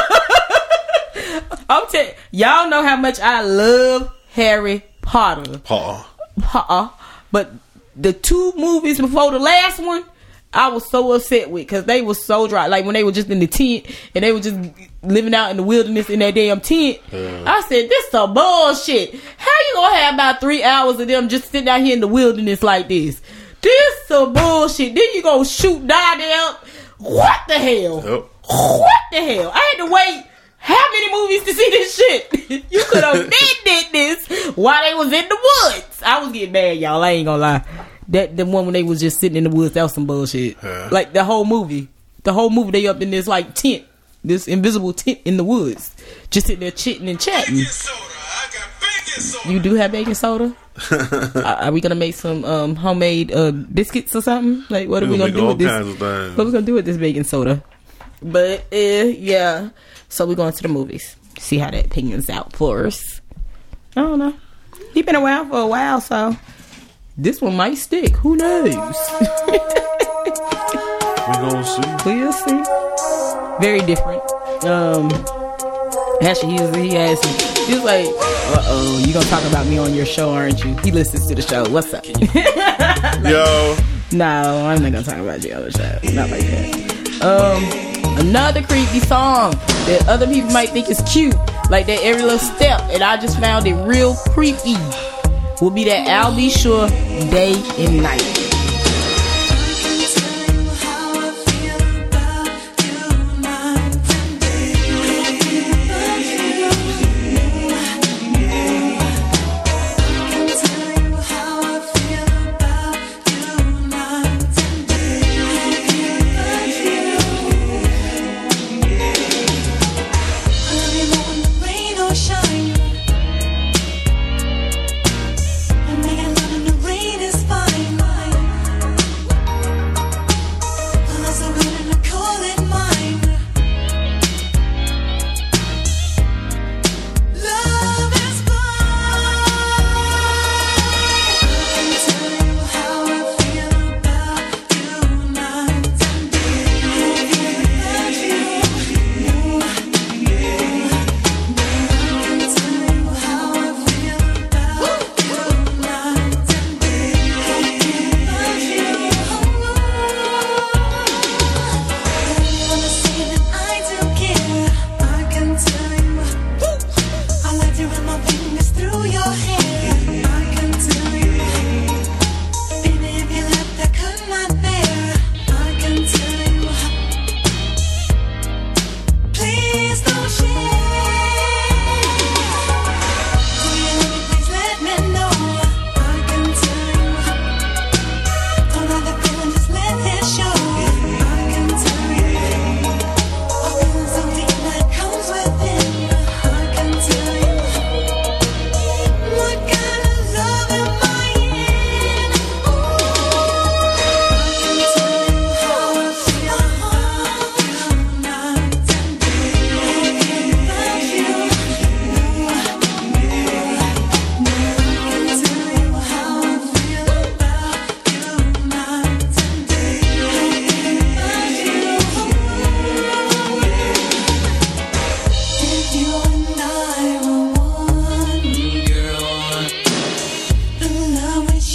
I'm telling y'all know how much I love Harry Potter. But the 2 movies before the last one, I was so upset with, because they were so dry. Like when they were just in the tent and they were just living out in the wilderness in that damn tent. I said, this some bullshit. How you gonna have about 3 hours of them just sitting out here in the wilderness like this? This some bullshit. Then you gonna shoot down. What the hell? Yep. What the hell? I had to wait how many movies to see this shit? You could have did this while they was in the woods. I was getting mad, y'all. I ain't gonna lie. That the one when they was just sitting in the woods, that was some bullshit. Like the whole movie, they up in this like tent, this invisible tent in the woods, just sitting there chitting and chatting. You do have baking soda? Are we gonna make some homemade biscuits or something? Like what are we gonna do with this? What we gonna do with this baking soda? But yeah, so we're going to the movies. See how that pans out for us. I don't know. He been around for a while, so this one might stick. Who knows? We gonna see. We'll see. Very different. Actually, he was like, you gonna talk about me on your show, aren't you? He listens to the show. What's up? Like, yo. No, I'm not gonna talk about you on the show. Not like that. Another creepy song that other people might think is cute, like that every little step, and I just found it real creepy, will be that I'll Be Sure Day and Night.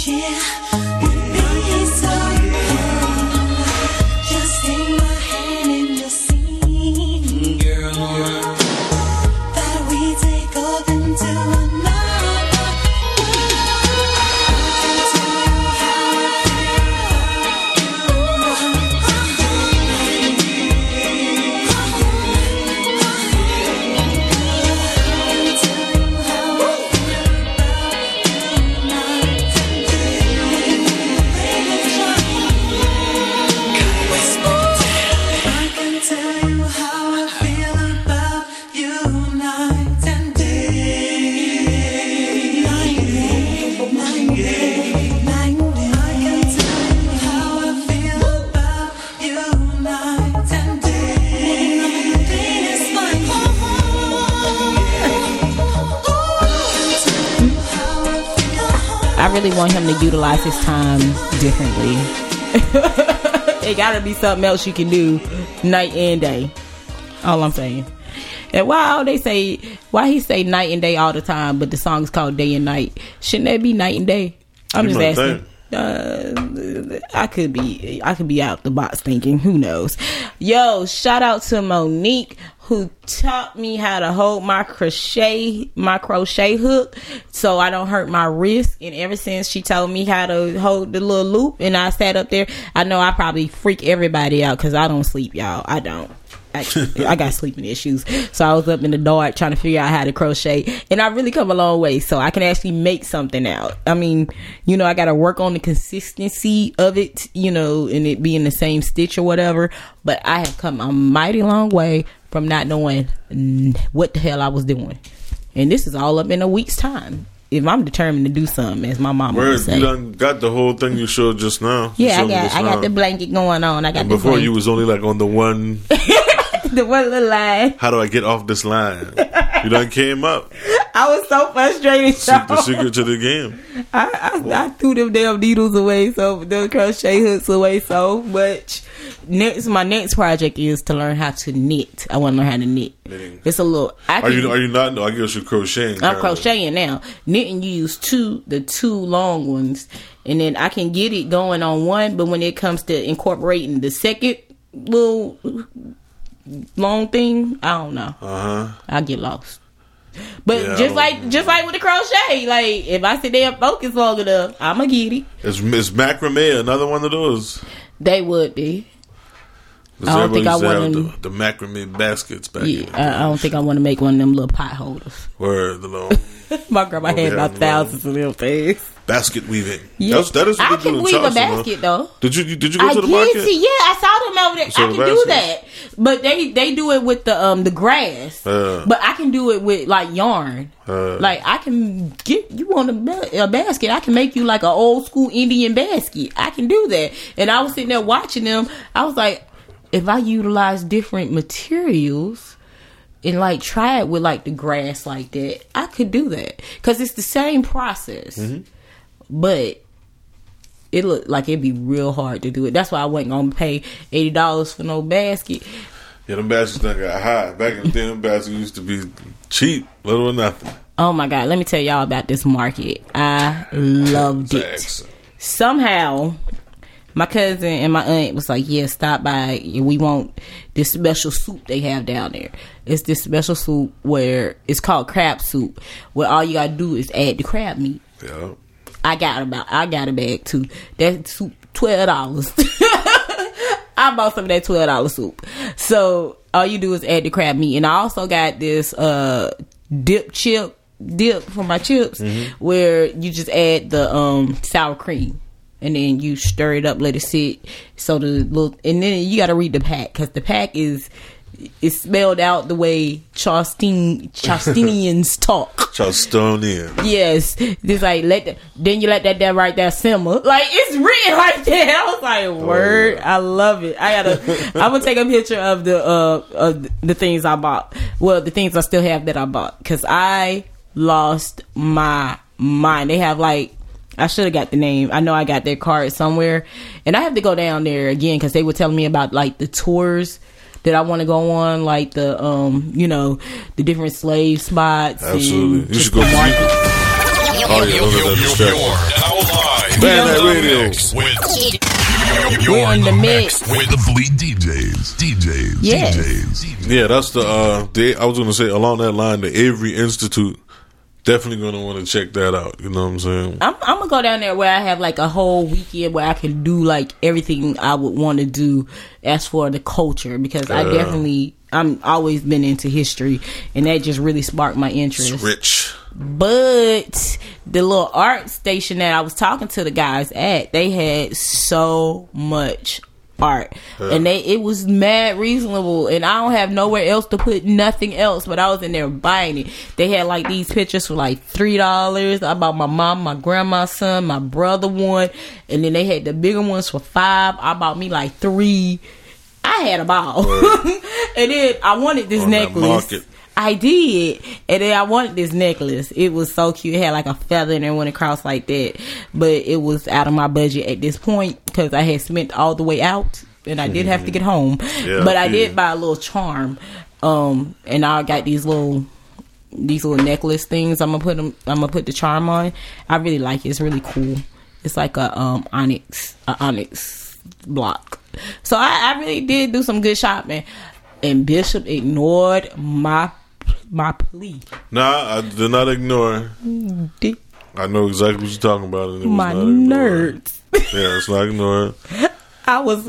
I really want him to utilize his time differently. It gotta be something else you can do night and day. All I'm saying. And why he say night and day all the time, but the song is called Day and Night? Shouldn't that be night and day? I'm just asking. I could be out the box thinking. Who knows? Yo, shout out to Monique, who taught me how to hold my crochet hook so I don't hurt my wrist. And ever since she told me how to hold the little loop and I sat up there, I know I probably freak everybody out because I don't sleep, y'all. I don't. Actually, I got sleeping issues, so I was up in the dark trying to figure out how to crochet, and I really come a long way, so I can actually make something out. I mean, you know, I got to work on the consistency of it, you know, and it being the same stitch or whatever, but I have come a mighty long way from not knowing what the hell I was doing, and this is all up in a week's time. If I'm determined to do something, as my mama would say. You done got the whole thing you showed just now. Yeah, I got the blanket going on. I got the before blanket. You was only like on the one. The one little line. How do I get off this line? You done came up. I was so frustrated. The secret to the game. I threw them damn needles away, so the crochet hooks away so much. My next project is to learn how to knit. I want to learn how to knit. Knitting. It's a little. Are you not? No, I guess you're crocheting. I'm crocheting now. Knitting, you use the two long ones, and then I can get it going on one. But when it comes to incorporating the second little long thing, I don't know. I get lost. But yeah, just like with the crochet, like if I sit there and focus long enough, I'ma get it. Is macrame another one of those? They would be. I don't think I want the macrame baskets back. Yeah, I don't think I want to make one of them little pot holders. Where the little my grandma had about thousands of them things. Basket weaving. Yeah. That is what I can weave a basket though. Did you go to the market? Yeah, I saw them over there. I can do that, but they do it with the grass. But I can do it with like yarn. Like I can get you want a basket. I can make you like an old school Indian basket. I can do that. And I was sitting there watching them. I was like, if I utilize different materials and like try it with like the grass like that, I could do that because it's the same process. Mm-hmm. But it looked like it'd be real hard to do it. That's why I wasn't gonna pay $80 for no basket. Yeah, them baskets done got high. Back in the day, them baskets used to be cheap, little or nothing. Oh my God, let me tell y'all about this market. I loved it. Somehow my cousin and my aunt was like, yeah, stop by. We want this special soup they have down there. It's this special soup where it's called crab soup, where all you gotta do is add the crab meat. Yeah. I got a bag too. That soup, $12. I bought some of that $12 soup. So all you do is add the crab meat. And I also got this dip for my chips, where you just add the sour cream. And then you stir it up, let it sit. So and then you got to read the pack, because the pack is spelled out the way Charlestonians talk. Charlestonian. Yes, just like then you let that right there simmer. Like it's written like that. I was like, word, I love it. I'm gonna take a picture of the things I bought. Well, the things I still have that I bought, because I lost my mind. They have like, I should have got the name. I know I got their card somewhere, and I have to go down there again because they were telling me about like the tours that I want to go on, like the the different slave spots. Absolutely, you should go. You're now live Band that radio. We're in the mix with the Fleet DJs. Yes. Yeah, that's the. I was gonna say along that line, the Avery Institute. Definitely gonna want to check that out. You know what I'm saying? I'm gonna go down there where I have like a whole weekend where I can do like everything I would want to do as for the culture, because I'm always been into history, and that just really sparked my interest. It's rich. But the little art station that I was talking to the guys at, they had so much art, and it was mad reasonable, and I don't have nowhere else to put nothing else, but I was in there buying it. They had like these pictures for like $3. I bought my mom, my grandma's son, my brother one, and then they had the bigger ones for $5. I bought me like 3. I had a ball. And then I wanted this necklace. I did, and then I wanted this necklace. It was so cute. It had like a feather and it went across like that, but it was out of my budget at this point because I had spent all the way out, and I did have to get home. Yeah, but I did buy a little charm, and I got these little necklace things. I'm gonna put the charm on. I really like it. It's really cool. It's like a onyx block. So I really did do some good shopping, and Bishop ignored my plea. Nah, I did not ignore. I know exactly what you're talking about. And it was my not nerds. Yeah, it's not ignored. I was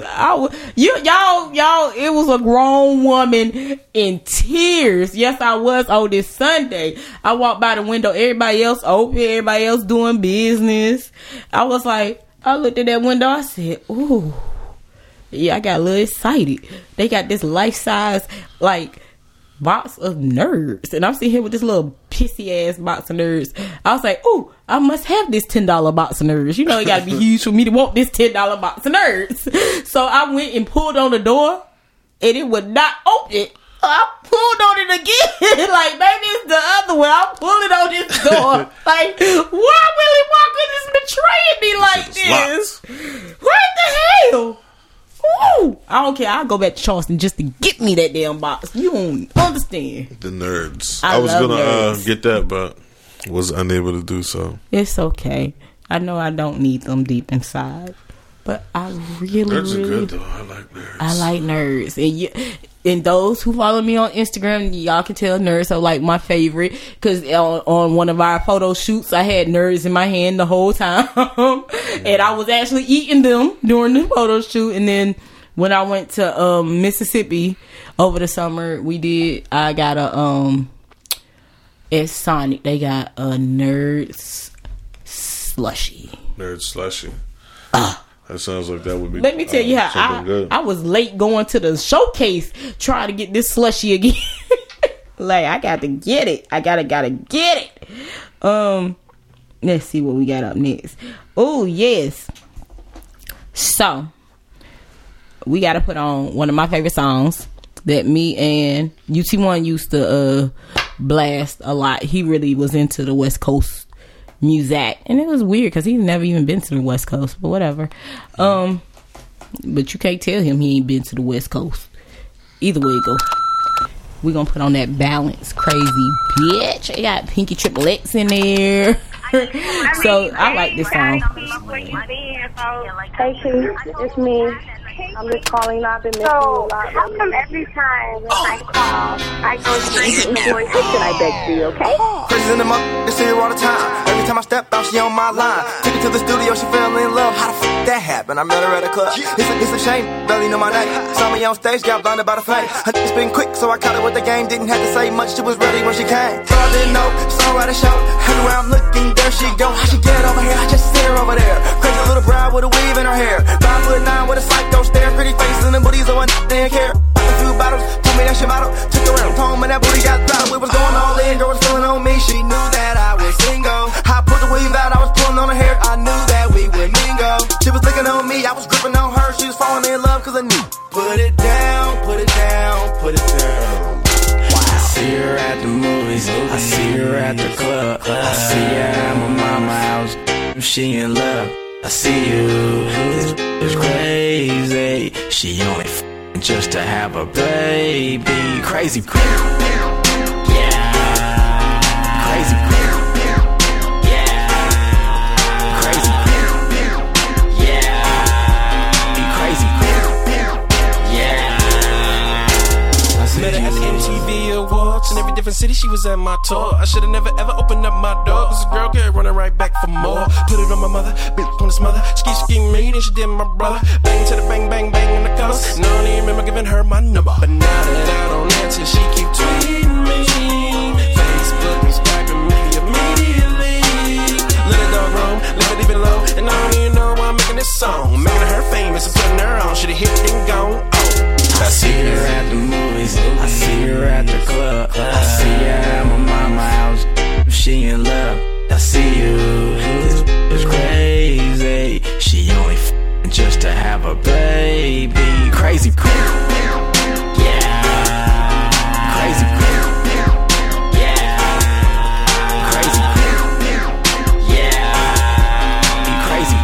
y'all. It was a grown woman in tears. Yes, I was on this Sunday. I walked by the window. Everybody else open. Everybody else doing business. I was like, I looked at that window. I said, ooh. Yeah, I got a little excited. They got this life-size, like, box of Nerds. And I'm sitting here with this little pissy-ass box of Nerds. I was like, ooh, I must have this $10 box of Nerds. You know, it got to be huge for me to want this $10 box of Nerds. So I went and pulled on the door, and it would not open. I pulled on it again. Like, maybe it's the other one. I'm pulling on this door. Like, why Willie Walker is betraying me like this? What the hell? Ooh, I don't care. I'll go back to Charleston just to get me that damn box. You don't understand. The Nerds. I was gonna get that, but was unable to do so. It's okay. I know I don't need them deep inside, but I really, Nerds are good though. I like Nerds. I like Nerds, and those who follow me on Instagram, y'all can tell Nerds are like my favorite, because on one of our photo shoots, I had Nerds in my hand the whole time, and I was actually eating them during the photo shoot. And then when I went to Mississippi over the summer, I got at Sonic, they got a Nerds slushy. Nerds slushy. That sounds like that would be. Let me tell you how I was late going to the showcase trying to get this slushy again. Like, I got to get it. I gotta get it. Let's see what we got up next. Oh yes. So we got to put on one of my favorite songs that me and UT1 used to blast a lot. He really was into the West Coast music, and it was weird because he's never even been to the West Coast, but whatever. But you can't tell him he ain't been to the West Coast. Either way it go, we gonna put on that Balance Crazy Bitch. I got Pinky Triple X in there. So I like this song. Hey Keith, it's me. I'm just calling. I've been missing you a lot. How come every time I call, I go to the voice? How can I beg for you, okay? Crazy in the mother, see her all the time. Every time I step out, she on my line. Take her to the studio, she fell in love. How the fuck that happened? I met her at a club. It's a shame, barely know my name. Saw me on stage, got blinded by the fame. Her it's been quick, so I caught her with the game. Didn't have to say much, she was ready when she came. So I didn't know, saw her at a show. Everywhere I'm looking, there she go. How she get over here? I just see her over there. Crazy little bride with a weave in her hair. 5'9" with a psycho stare. Pretty face and the booties on didn't care. A few bottles, told me that she bottle. Took her around home and that booty got throttled. We was going all in, girl was feeling on me. She knew that I was single. I put the weave out, I was pulling on her hair. I knew that we would mingle. She was looking on me, I was gripping on her. She was falling in love cause I knew. Put it down, put it down, put it down. I see her at the movies, I see her at the club. I see her at my mama house, she in love. I see you, it's crazy. She only just to have a baby. Crazy, yeah. Crazy, yeah. Crazy, city, she was at my tour. I should've never ever opened up my door, cause this girl kept running right back for more. Put it on my mother, bitch on his mother. Ski me, then she did my brother. Bang to the bang, bang, bang in the colors. And I don't even remember giving her my number. But now that I don't answer, she keep tweeting me. Facebook and Skyping me immediately. Let it go roam, leave it even low. And I don't even know why I'm making this song. Making her famous and putting her on. Should've hit and gone. I see her at the movies, I see her at the club, I see her at my mama's house, she in love. I see you, this is crazy. She only just to have a baby. Crazy, yeah. Crazy, yeah. Crazy, yeah. Crazy,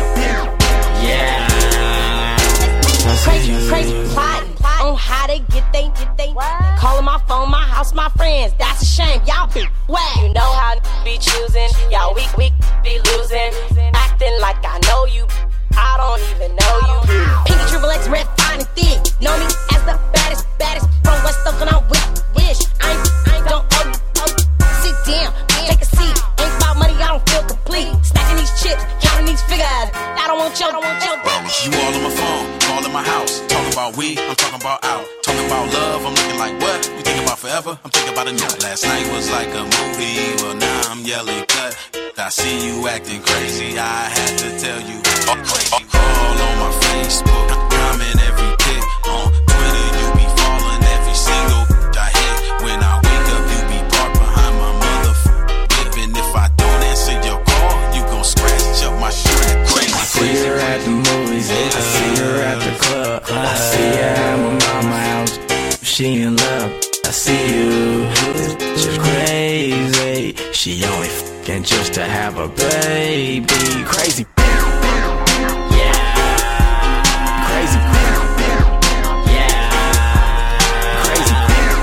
yeah. Crazy, plotting on how they get they. Calling my phone, my house, my friends. That's a shame. Y'all be whack. You know how be choosing. Y'all weak be losing. Acting like I know you. I don't even know you. Pinky Triple X, red, fine and thick. Know me as the baddest from West Oakland. I'm with Wish. I ain't don't owe you. Sit down, take a seat. Ain't about money, I don't feel complete. Stacking these chips, counting these figures. I don't want your. You all on my phone, all in my house. Talking about we, I'm talking about out. Talking about love, I'm looking like what? You think about forever? I'm thinking about a new. Last night was like a movie, well now I'm yelling cut. I see you acting crazy, I had to tell you. All on my Facebook, comment every pic. On Twitter, you be following every single I hit. When I wake up, you be parked behind my whip. And if I don't answer your call, you gon' scratch up my shirt. Crazy. I see her at the movies, I see her at the club, I see her at my mama's house, she in love. I see you, she's crazy. She only f***ing just to have a baby. Crazy, yeah. Crazy, yeah. Crazy,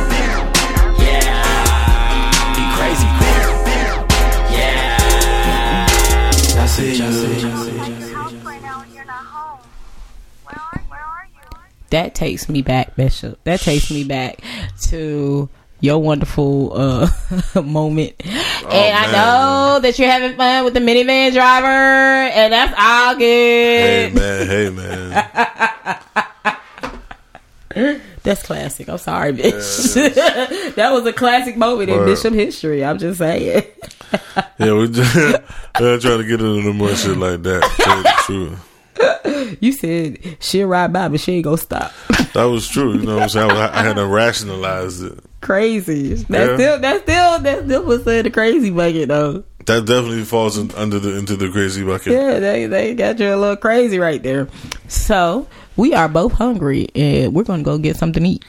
yeah. Crazy, yeah. I see you. That takes me back, Bishop. That takes me back to your wonderful moment. And I know that you're having fun with the minivan driver, and that's all good. Hey man. That's classic. I'm sorry, bitch. Yeah, that was a classic moment in Bishop history. I'm just saying. Yeah, we're trying to get into the more shit like that. Tell you the truth. You said she'll ride by, but she ain't gonna stop. That was true. You know what I'm saying? I had to rationalize it. Crazy. That's still what's in the crazy bucket though. That definitely falls into the crazy bucket. Yeah, they got you a little crazy right there. So we are both hungry, and we're gonna go get something to eat.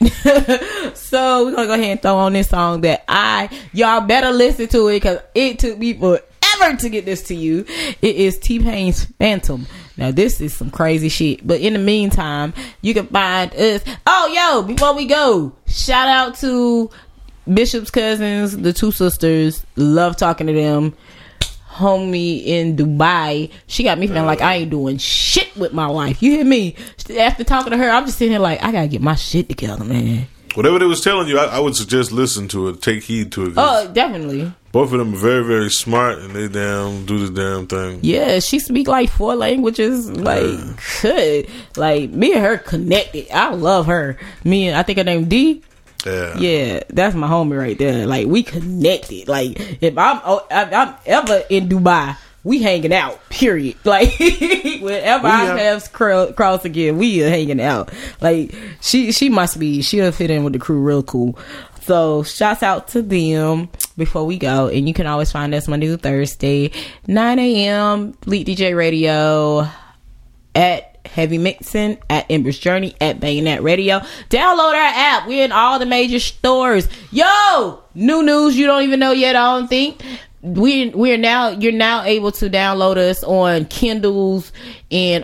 So we're gonna go ahead and throw on this song that y'all better listen to it because it took me forever to get this to you. It is T-Pain's Phantom. Now this is some crazy shit, but in the meantime you can find us. Before we go, shout out to Bishop's cousins, the two sisters. Love talking to them. Homie in Dubai, she got me feeling like I ain't doing shit with my life. You hear me? After talking to her, I'm just sitting here like I gotta get my shit together, man. Whatever they was telling you, I would suggest listen to it. Take heed to it. Oh, definitely. Both of them are very, very smart, and they do the damn thing. Yeah, she speak like 4 languages. Like, good. Like, me and her connected. I love her. I think her name D. Yeah, that's my homie right there. Like, we connected. Like, if I'm ever in Dubai, we hanging out, period. Like, whenever our paths cross again, we are hanging out. Like, she'll fit in with the crew real cool. So, shouts out to them before we go. And you can always find us Monday through Thursday, 9 a.m., Fleet DJ Radio, at Heavy Mixing, at Ember's Journey, at Bayonet Radio. Download our app. We're in all the major stores. Yo! New news you don't even know yet, I don't think. You're now able to download us on Kindles and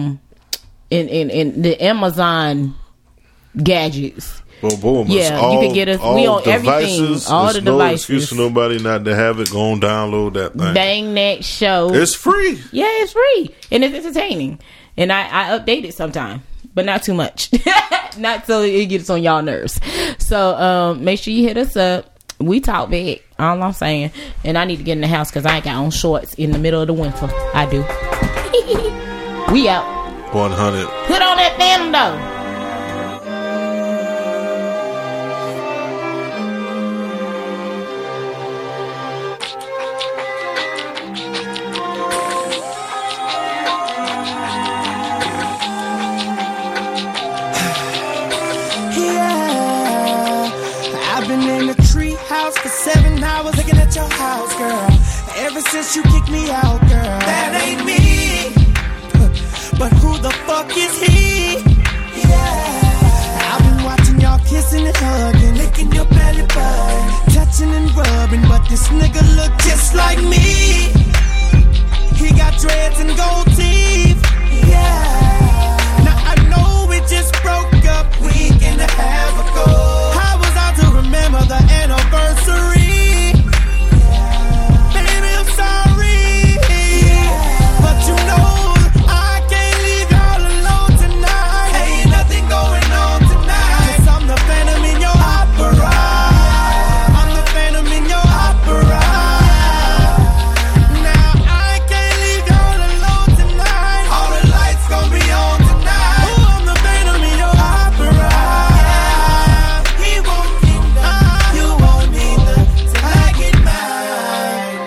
in the Amazon gadgets. Boom. Yeah, you can get us. We on everything. All the devices. No excuse for nobody not to have it. Go and download that thing. Bang that show. It's free. Yeah, it's free and it's entertaining. And I update it sometime, but not too much. Not so it gets on y'all nerves. So make sure you hit us up. We talk back. All I'm saying. And I need to get in the house because I ain't got on shorts in the middle of the winter. I do. We out. 100. Put on that Phantom though. For 7 hours looking at your house, girl. Ever since you kicked me out, girl. That ain't me. But who the fuck is he? Yeah. I've been watching y'all kissing and hugging, licking your belly button, touching and rubbing, but this nigga look just like me. He got dreads and gold teeth. Yeah. Now I know we just broke up week and a half ago. How was I to remember the anniversary? Baby, I'm sorry, but you know I can't leave y'all alone tonight. Ain't nothing going on tonight, 'cause I'm the phantom in your opera. I'm the phantom in your opera. Now I can't leave y'all alone tonight. All the lights gonna be on tonight. Oh, I'm the phantom in your opera. He won't get none, you won't either, till I get mine.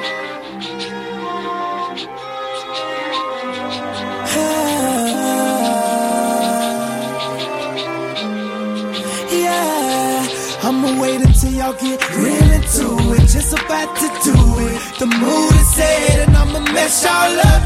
Yeah, I'ma wait until y'all get real into it. Just about to do it. The mood is set and I'ma mess y'all up.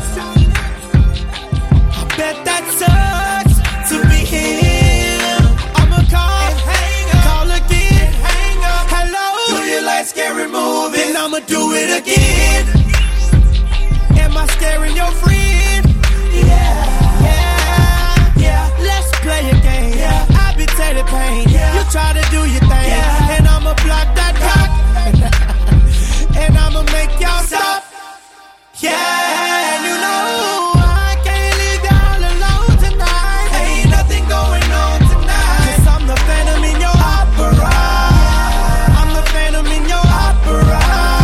I bet that sucks to be him. I'ma call and hang up, call again, hang up. Hello, do you like scary movies? And I'ma do it again. Am I scaring your friend? Yeah, yeah, yeah. Let's play a game. Yeah, I be Teddy Payne. Yeah. You try to do your thing, yeah, and I'ma block that cock. And I'ma make y'all stop. Yeah, and you know I can't leave y'all alone tonight. Ain't nothing going on tonight, 'cause I'm the phantom in your opera. I'm the phantom in your opera.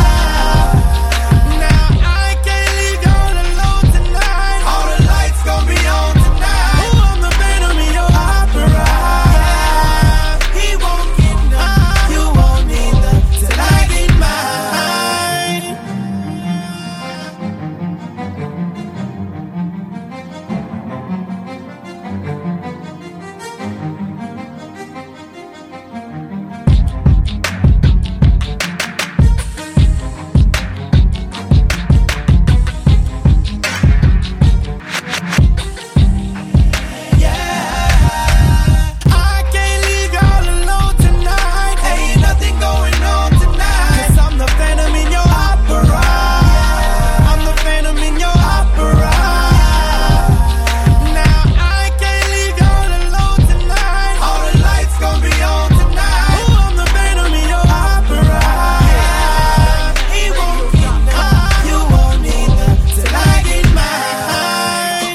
Now I can't leave y'all alone tonight. All the lights gonna be on tonight. Oh, I'm the phantom in your opera. Yeah, he won't get none, you won't either, till I get mine. I can't leave y'all alone tonight. Ain't nothing going on tonight, 'cause I'm the phantom in your opera. I'm the phantom in your opera. Now I can't leave y'all alone tonight. All the lights gonna be on tonight. Oh, I'm the phantom in your opera. Yeah, he won't get none, you won't either, till I get mine.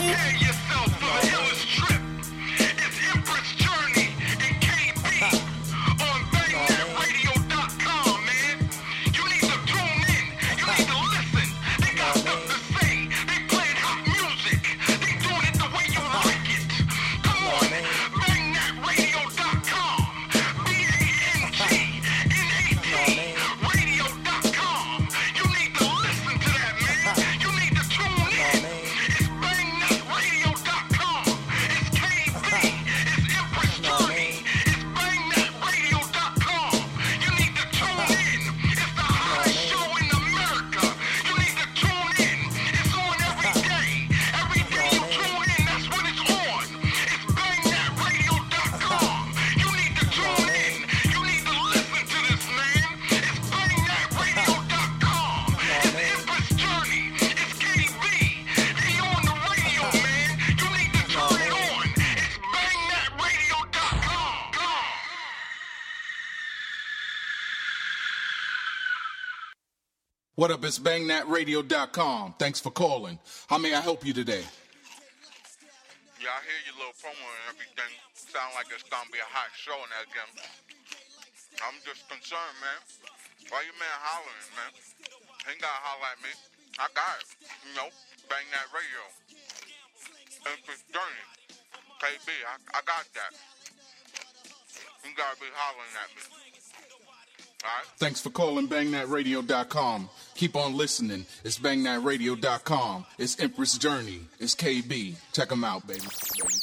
What up, it's bangthatradio.com. Thanks for calling. How may I help you today? Yeah, I hear your little promo and everything. Sound like it's gonna be a hot show and everything. I'm just concerned, man. Why you man hollering, man? He ain't gotta holler at me. I got it. You know, bang that radio. Empress Journey. KB, I got that. You gotta be hollering at me. Alright? Thanks for calling BangThatRadio.com. Keep on listening. It's BangThatRadio.com. It's Empress Journey. It's KB. Check them out, baby.